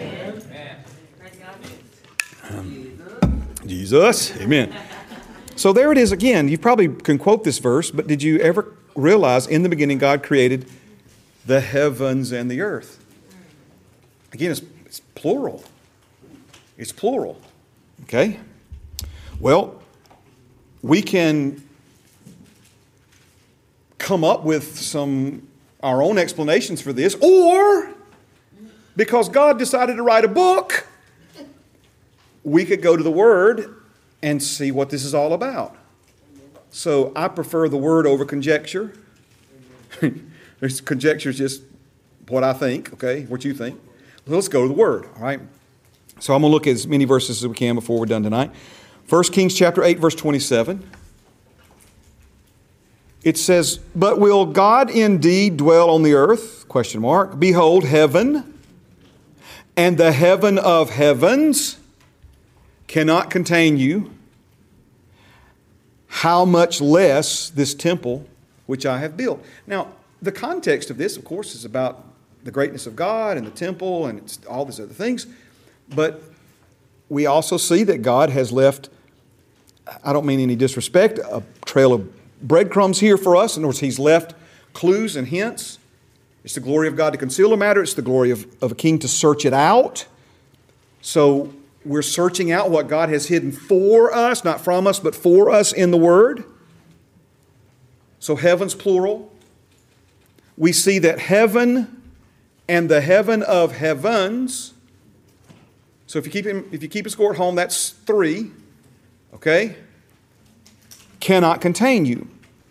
Um, Jesus. Amen. So there it is again. You probably can quote this verse, but did you ever realize in the beginning God created the heavens and the earth? Again, it's, it's plural. It's plural. Okay? Well, we can come up with some our own explanations for this, or because God decided to write a book, we could go to the Word and see what this is all about. So I prefer the Word over conjecture. There's conjecture is just what I think, okay, what you think. Let's go to the Word, all right? So I'm going to look at as many verses as we can before we're done tonight. First Kings chapter eight, verse twenty-seven. It says, but will God indeed dwell on the earth? Question mark. Behold, heaven and the heaven of heavens cannot contain you. How much less this temple which I have built. Now, the context of this, of course, is about the greatness of God and the temple and it's all these other things. But we also see that God has left, I don't mean any disrespect, a trail of breadcrumbs here for us. In other words, he's left clues and hints. It's the glory of God to conceal a matter. It's the glory of, of a king to search it out. So we're searching out what God has hidden for us, not from us, but for us in the Word. So heaven's plural. We see that heaven and the heaven of heavens. So if you keep him, if you keep a score at home, that's three. Okay? Cannot contain you.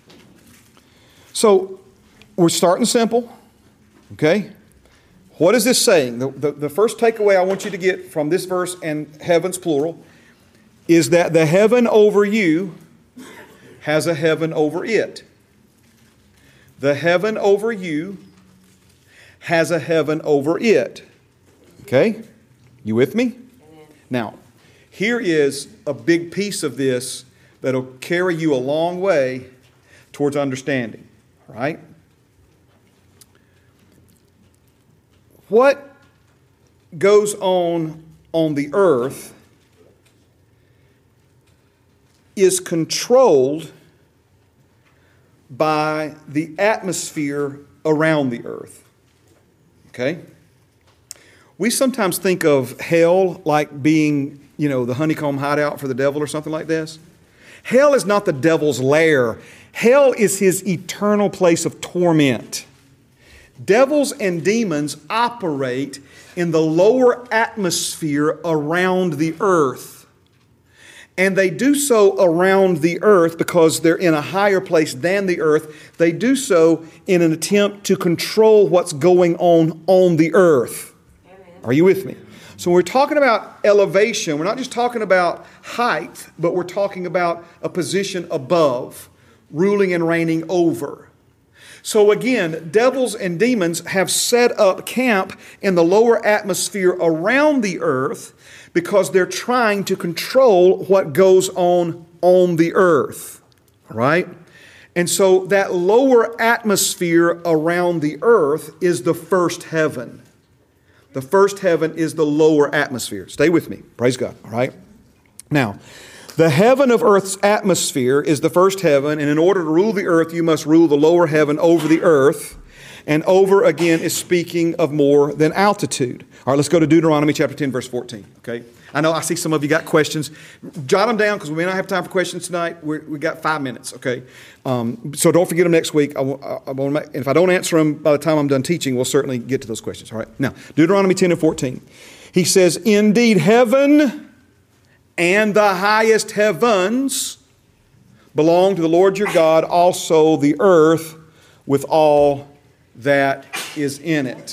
So we're starting simple. Okay? What is this saying? The, the, the first takeaway I want you to get from this verse and heavens plural is that the heaven over you has a heaven over it. The heaven over you has a heaven over it. Okay? You with me? Now, here is a big piece of this that'll carry you a long way towards understanding, right? What goes on on the earth is controlled by the atmosphere around the earth. Okay? We sometimes think of hell like being, you know, the honeycomb hideout for the devil or something like this. Hell is not the devil's lair. Hell is his eternal place of torment. Devils and demons operate in the lower atmosphere around the earth. And they do so around the earth because they're in a higher place than the earth. They do so in an attempt to control what's going on on the earth. Are you with me? So when we're talking about elevation, we're not just talking about height, but we're talking about a position above, ruling and reigning over. So again, devils and demons have set up camp in the lower atmosphere around the earth because they're trying to control what goes on on the earth, right? And so that lower atmosphere around the earth is the first heaven. The first heaven is the lower atmosphere. Stay with me. Praise God, all right? Now, the heaven of earth's atmosphere is the first heaven, and in order to rule the earth, you must rule the lower heaven over the earth. And over, again, is speaking of more than altitude. All right, let's go to Deuteronomy chapter ten, verse fourteen, okay? I know I see some of you got questions. Jot them down because we may not have time for questions tonight. We're, we got five minutes, okay? Um, so don't forget them next week. I, I, I won't make, and if I don't answer them by the time I'm done teaching, we'll certainly get to those questions, all right? Now, Deuteronomy ten and fourteen. He says, indeed, heaven and the highest heavens belong to the Lord your God, also the earth with all that is in it.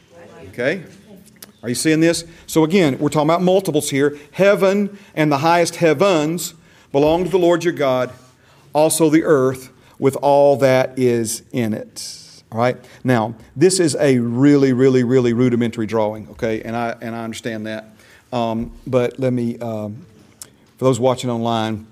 Okay? Are you seeing this? So again, we're talking about multiples here. Heaven and the highest heavens belong to the Lord your God, also the earth with all that is in it. All right? Now, this is a really, really, really rudimentary drawing, okay? And I and I understand that. Um, but let me, um, for those watching online,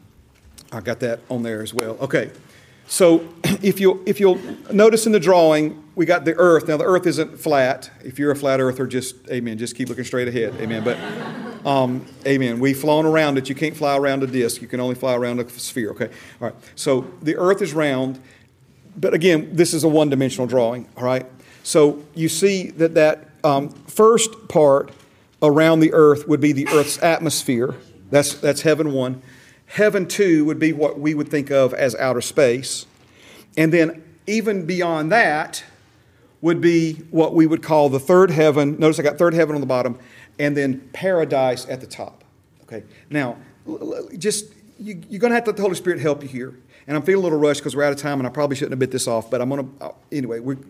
I got that on there as well. Okay. So if you'll, if you'll notice in the drawing, we got the earth. Now, the earth isn't flat. If you're a flat earther, just, amen, just keep looking straight ahead. Amen. But, um, amen, we've flown around it. You can't fly around a disc. You can only fly around a sphere, okay? All right. So the earth is round. But again, this is a one-dimensional drawing, all right? So you see that that um, first part around the earth would be the earth's atmosphere. That's, that's heaven one. Heaven two would be what we would think of as outer space. And then even beyond that would be what we would call the third heaven. Notice I got third heaven on the bottom and then paradise at the top. Okay. Now, just, you, you're going to have to let the Holy Spirit help you here. And I'm feeling a little rushed because we're out of time and I probably shouldn't have bit this off, but I'm going to, uh, anyway, we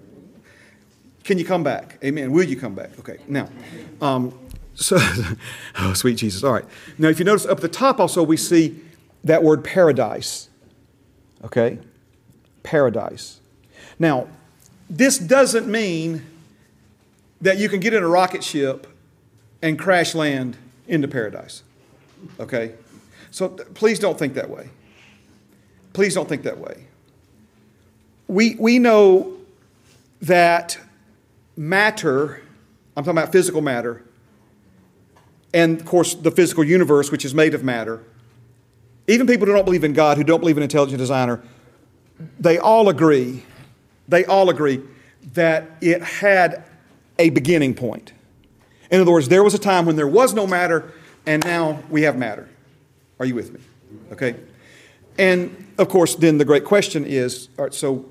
can you come back? Amen. Will you come back? Okay. Now, um, so, oh, sweet Jesus. All right. Now, if you notice up at the top also, we see that word paradise. Okay? Paradise. Now, this doesn't mean that you can get in a rocket ship and crash land into paradise. Okay? So please don't think that way. Please don't think that way. We, we know that matter, I'm talking about physical matter, and of course the physical universe, which is made of matter. Even people who don't believe in God, who don't believe in intelligent designer, they all agree, they all agree that it had a beginning point. In other words, there was a time when there was no matter, and now we have matter. Are you with me? Okay? And, of course, then the great question is, all right, so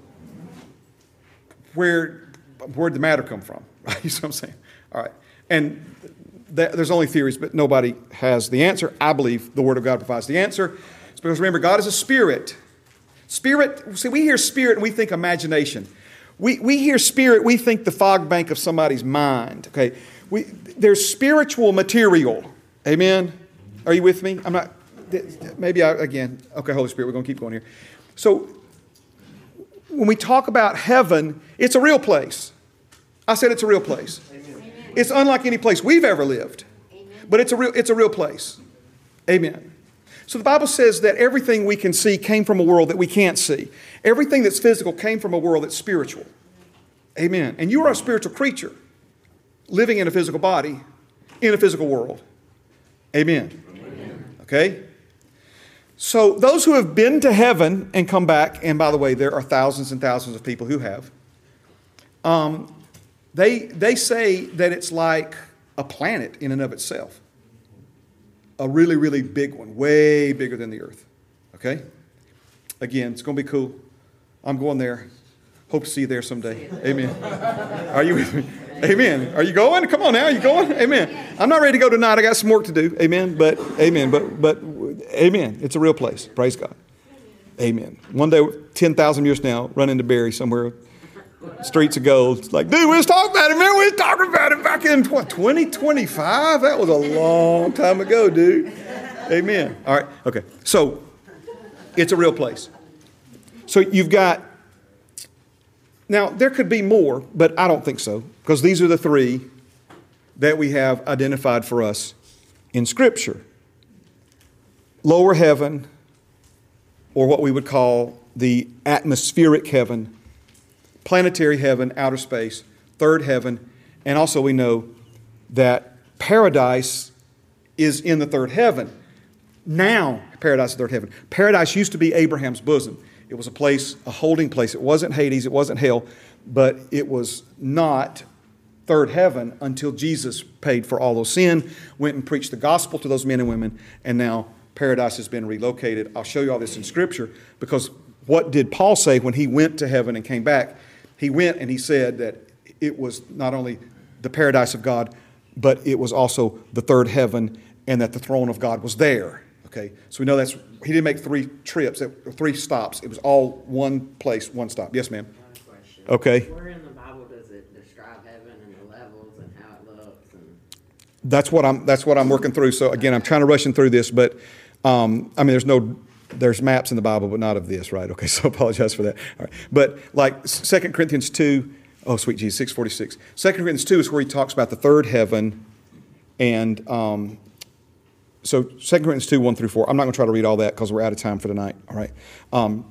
where, where'd the matter come from? You see what I'm saying? All right. And th- there's only theories, but nobody has the answer. I believe the Word of God provides the answer. It's because, remember, God is a spirit. Spirit, see, we hear spirit and we think imagination. We, we hear spirit, we think the fog bank of somebody's mind. Okay? We, there's spiritual material. Amen? Are you with me? I'm not... Maybe I, again, okay, Holy Spirit, we're going to keep going here. So, when we talk about heaven, it's a real place. I said it's a real place. Amen. It's unlike any place we've ever lived. Amen. But it's a real, it's a real place. Amen. So the Bible says that everything we can see came from a world that we can't see. Everything that's physical came from a world that's spiritual. Amen. And you are a spiritual creature living in a physical body in a physical world. Amen. Amen. Okay? So those who have been to heaven and come back, and by the way, there are thousands and thousands of people who have, um, they, they say that it's like a planet in and of itself. A really, really big one, way bigger than the earth. Okay? Again, it's going to be cool. I'm going there. Hope to see you there someday. Amen. Are you with me? Amen. Are you going? Come on now. Are you going? Amen. I'm not ready to go tonight. I got some work to do. Amen. But amen. But but amen. It's a real place. Praise God. Amen. One day, ten thousand years now, run into Barry somewhere, streets of gold. It's like, dude, we was talking about it, man. We was talking about it back in what, twenty twenty-five? That was a long time ago, dude. Amen. All right. Okay. So it's a real place. So you've got, now there could be more, but I don't think so, because these are the three that we have identified for us in Scripture. Lower heaven, or what we would call the atmospheric heaven, planetary heaven, outer space, third heaven, and also we know that paradise is in the third heaven. Now, paradise is third heaven. Paradise used to be Abraham's bosom. It was a place, a holding place. It wasn't Hades, it wasn't hell, but it was not third heaven until Jesus paid for all those sin, went and preached the gospel to those men and women, and now paradise has been relocated. I'll show you all this in Scripture, because what did Paul say when he went to heaven and came back? He went and he said that it was not only the paradise of God, but it was also the third heaven, and that the throne of God was there. Okay, so we know that's, he didn't make three trips, three stops. It was all one place, one stop. Yes, ma'am. One question. Okay. Where in the Bible does it describe heaven and the levels and how it looks? And That's what I'm. That's what I'm working through. So again, I'm trying to rush through this, but um, I mean, there's no, there's maps in the Bible, but not of this, right? Okay, so I apologize for that. All right, but like Second Corinthians two, oh sweet Jesus, six forty-six. Second Corinthians two is where he talks about the third heaven, and um, so Second Corinthians two, one through four. I'm not going to try to read all that because we're out of time for tonight. All right. Um,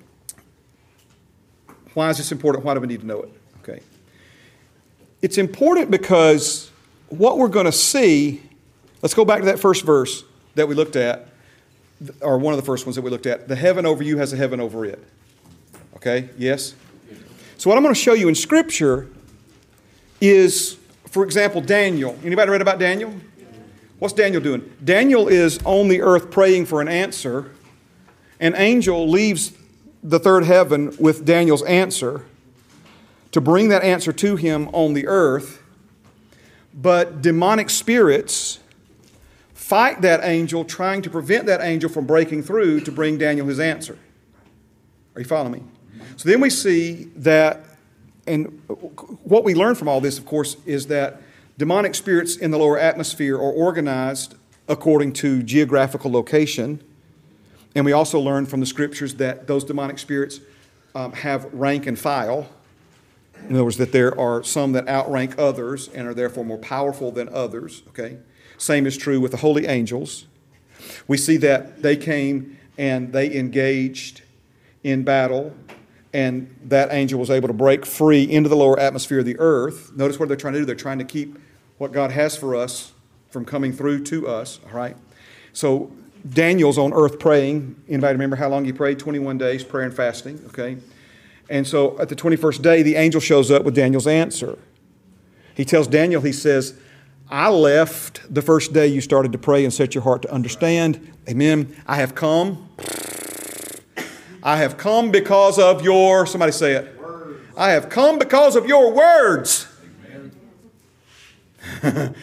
why is this important? Why do we need to know it? Okay. It's important because what we're going to see, let's go back to that first verse that we looked at, or one of the first ones that we looked at. The heaven over you has a heaven over it. Okay? Yes? So what I'm going to show you in Scripture is, for example, Daniel. Anybody read about Daniel? What's Daniel doing? Daniel is on the earth praying for an answer. An angel leaves the third heaven with Daniel's answer to bring that answer to him on the earth. But demonic spirits fight that angel, trying to prevent that angel from breaking through to bring Daniel his answer. Are you following me? So then we see that, and what we learn from all this, of course, is that demonic spirits in the lower atmosphere are organized according to geographical location. And we also learn from the Scriptures that those demonic spirits um, have rank and file. In other words, that there are some that outrank others and are therefore more powerful than others. Okay, same is true with the holy angels. We see that they came and they engaged in battle, and that angel was able to break free into the lower atmosphere of the earth. Notice what they're trying to do. They're trying to keep what God has for us from coming through to us. All right. So Daniel's on earth praying. Anybody remember how long he prayed? twenty-one days, prayer and fasting. Okay. And so at the twenty-first day, the angel shows up with Daniel's answer. He tells Daniel, he says, I left the first day you started to pray and set your heart to understand. Amen. I have come. I have come because of your, somebody say it. Words. I have come because of your words. Amen.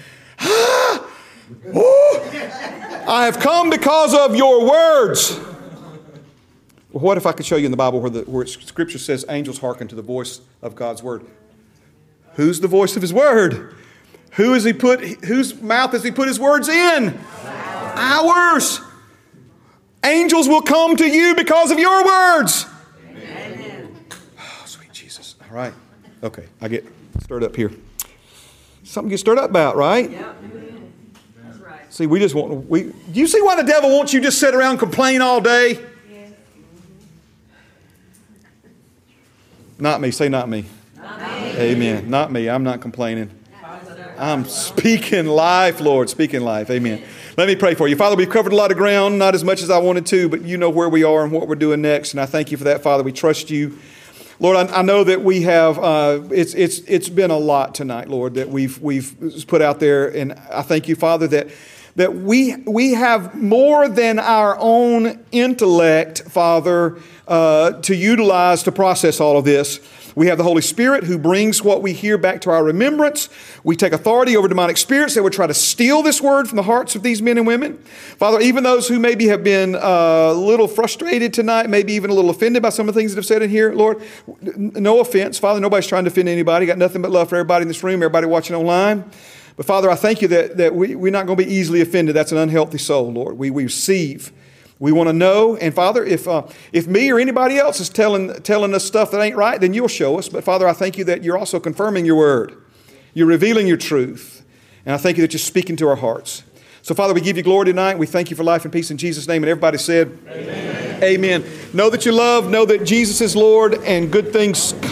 I have come because of your words. Well, what if I could show you in the Bible where the where Scripture says angels hearken to the voice of God's word? Who's the voice of His word? Who has He put? Whose mouth has He put His words in? Ours. Angels will come to you because of your words. Amen. Oh, sweet Jesus. All right. Okay, I get stirred up here. Something to get stirred up about, right? Yep. That's right. See, we just want, we, do you see why the devil wants you to just sit around and complain all day? Yes. Not me. Say not me. Not me. Amen. Not me. I'm not complaining. I'm speaking life, Lord. Speaking life. Amen. Let me pray for you. Father, we've covered a lot of ground, not as much as I wanted to, but you know where we are and what we're doing next. And I thank you for that, Father. We trust you. Lord, I, I know that we have, uh, it's it's it's been a lot tonight, Lord, that we've we've put out there. And I thank you, Father, that that we, we have more than our own intellect, Father, uh, to utilize to process all of this. We have the Holy Spirit who brings what we hear back to our remembrance. We take authority over demonic spirits that would try to steal this word from the hearts of these men and women. Father, even those who maybe have been uh, a little frustrated tonight, maybe even a little offended by some of the things that have said in here, Lord, no offense. Father, nobody's trying to offend anybody. Got nothing but love for everybody in this room, everybody watching online. But Father, I thank you that, that we, we're not going to be easily offended. That's an unhealthy soul, Lord. We, we receive. We want to know, and Father, if uh, if me or anybody else is telling telling us stuff that ain't right, then you'll show us. But Father, I thank you that you're also confirming your word. You're revealing your truth. And I thank you that you're speaking to our hearts. So Father, we give you glory tonight. We thank you for life and peace in Jesus' name. And everybody said, Amen. Amen. Know that you love, know that Jesus is Lord, and good things come.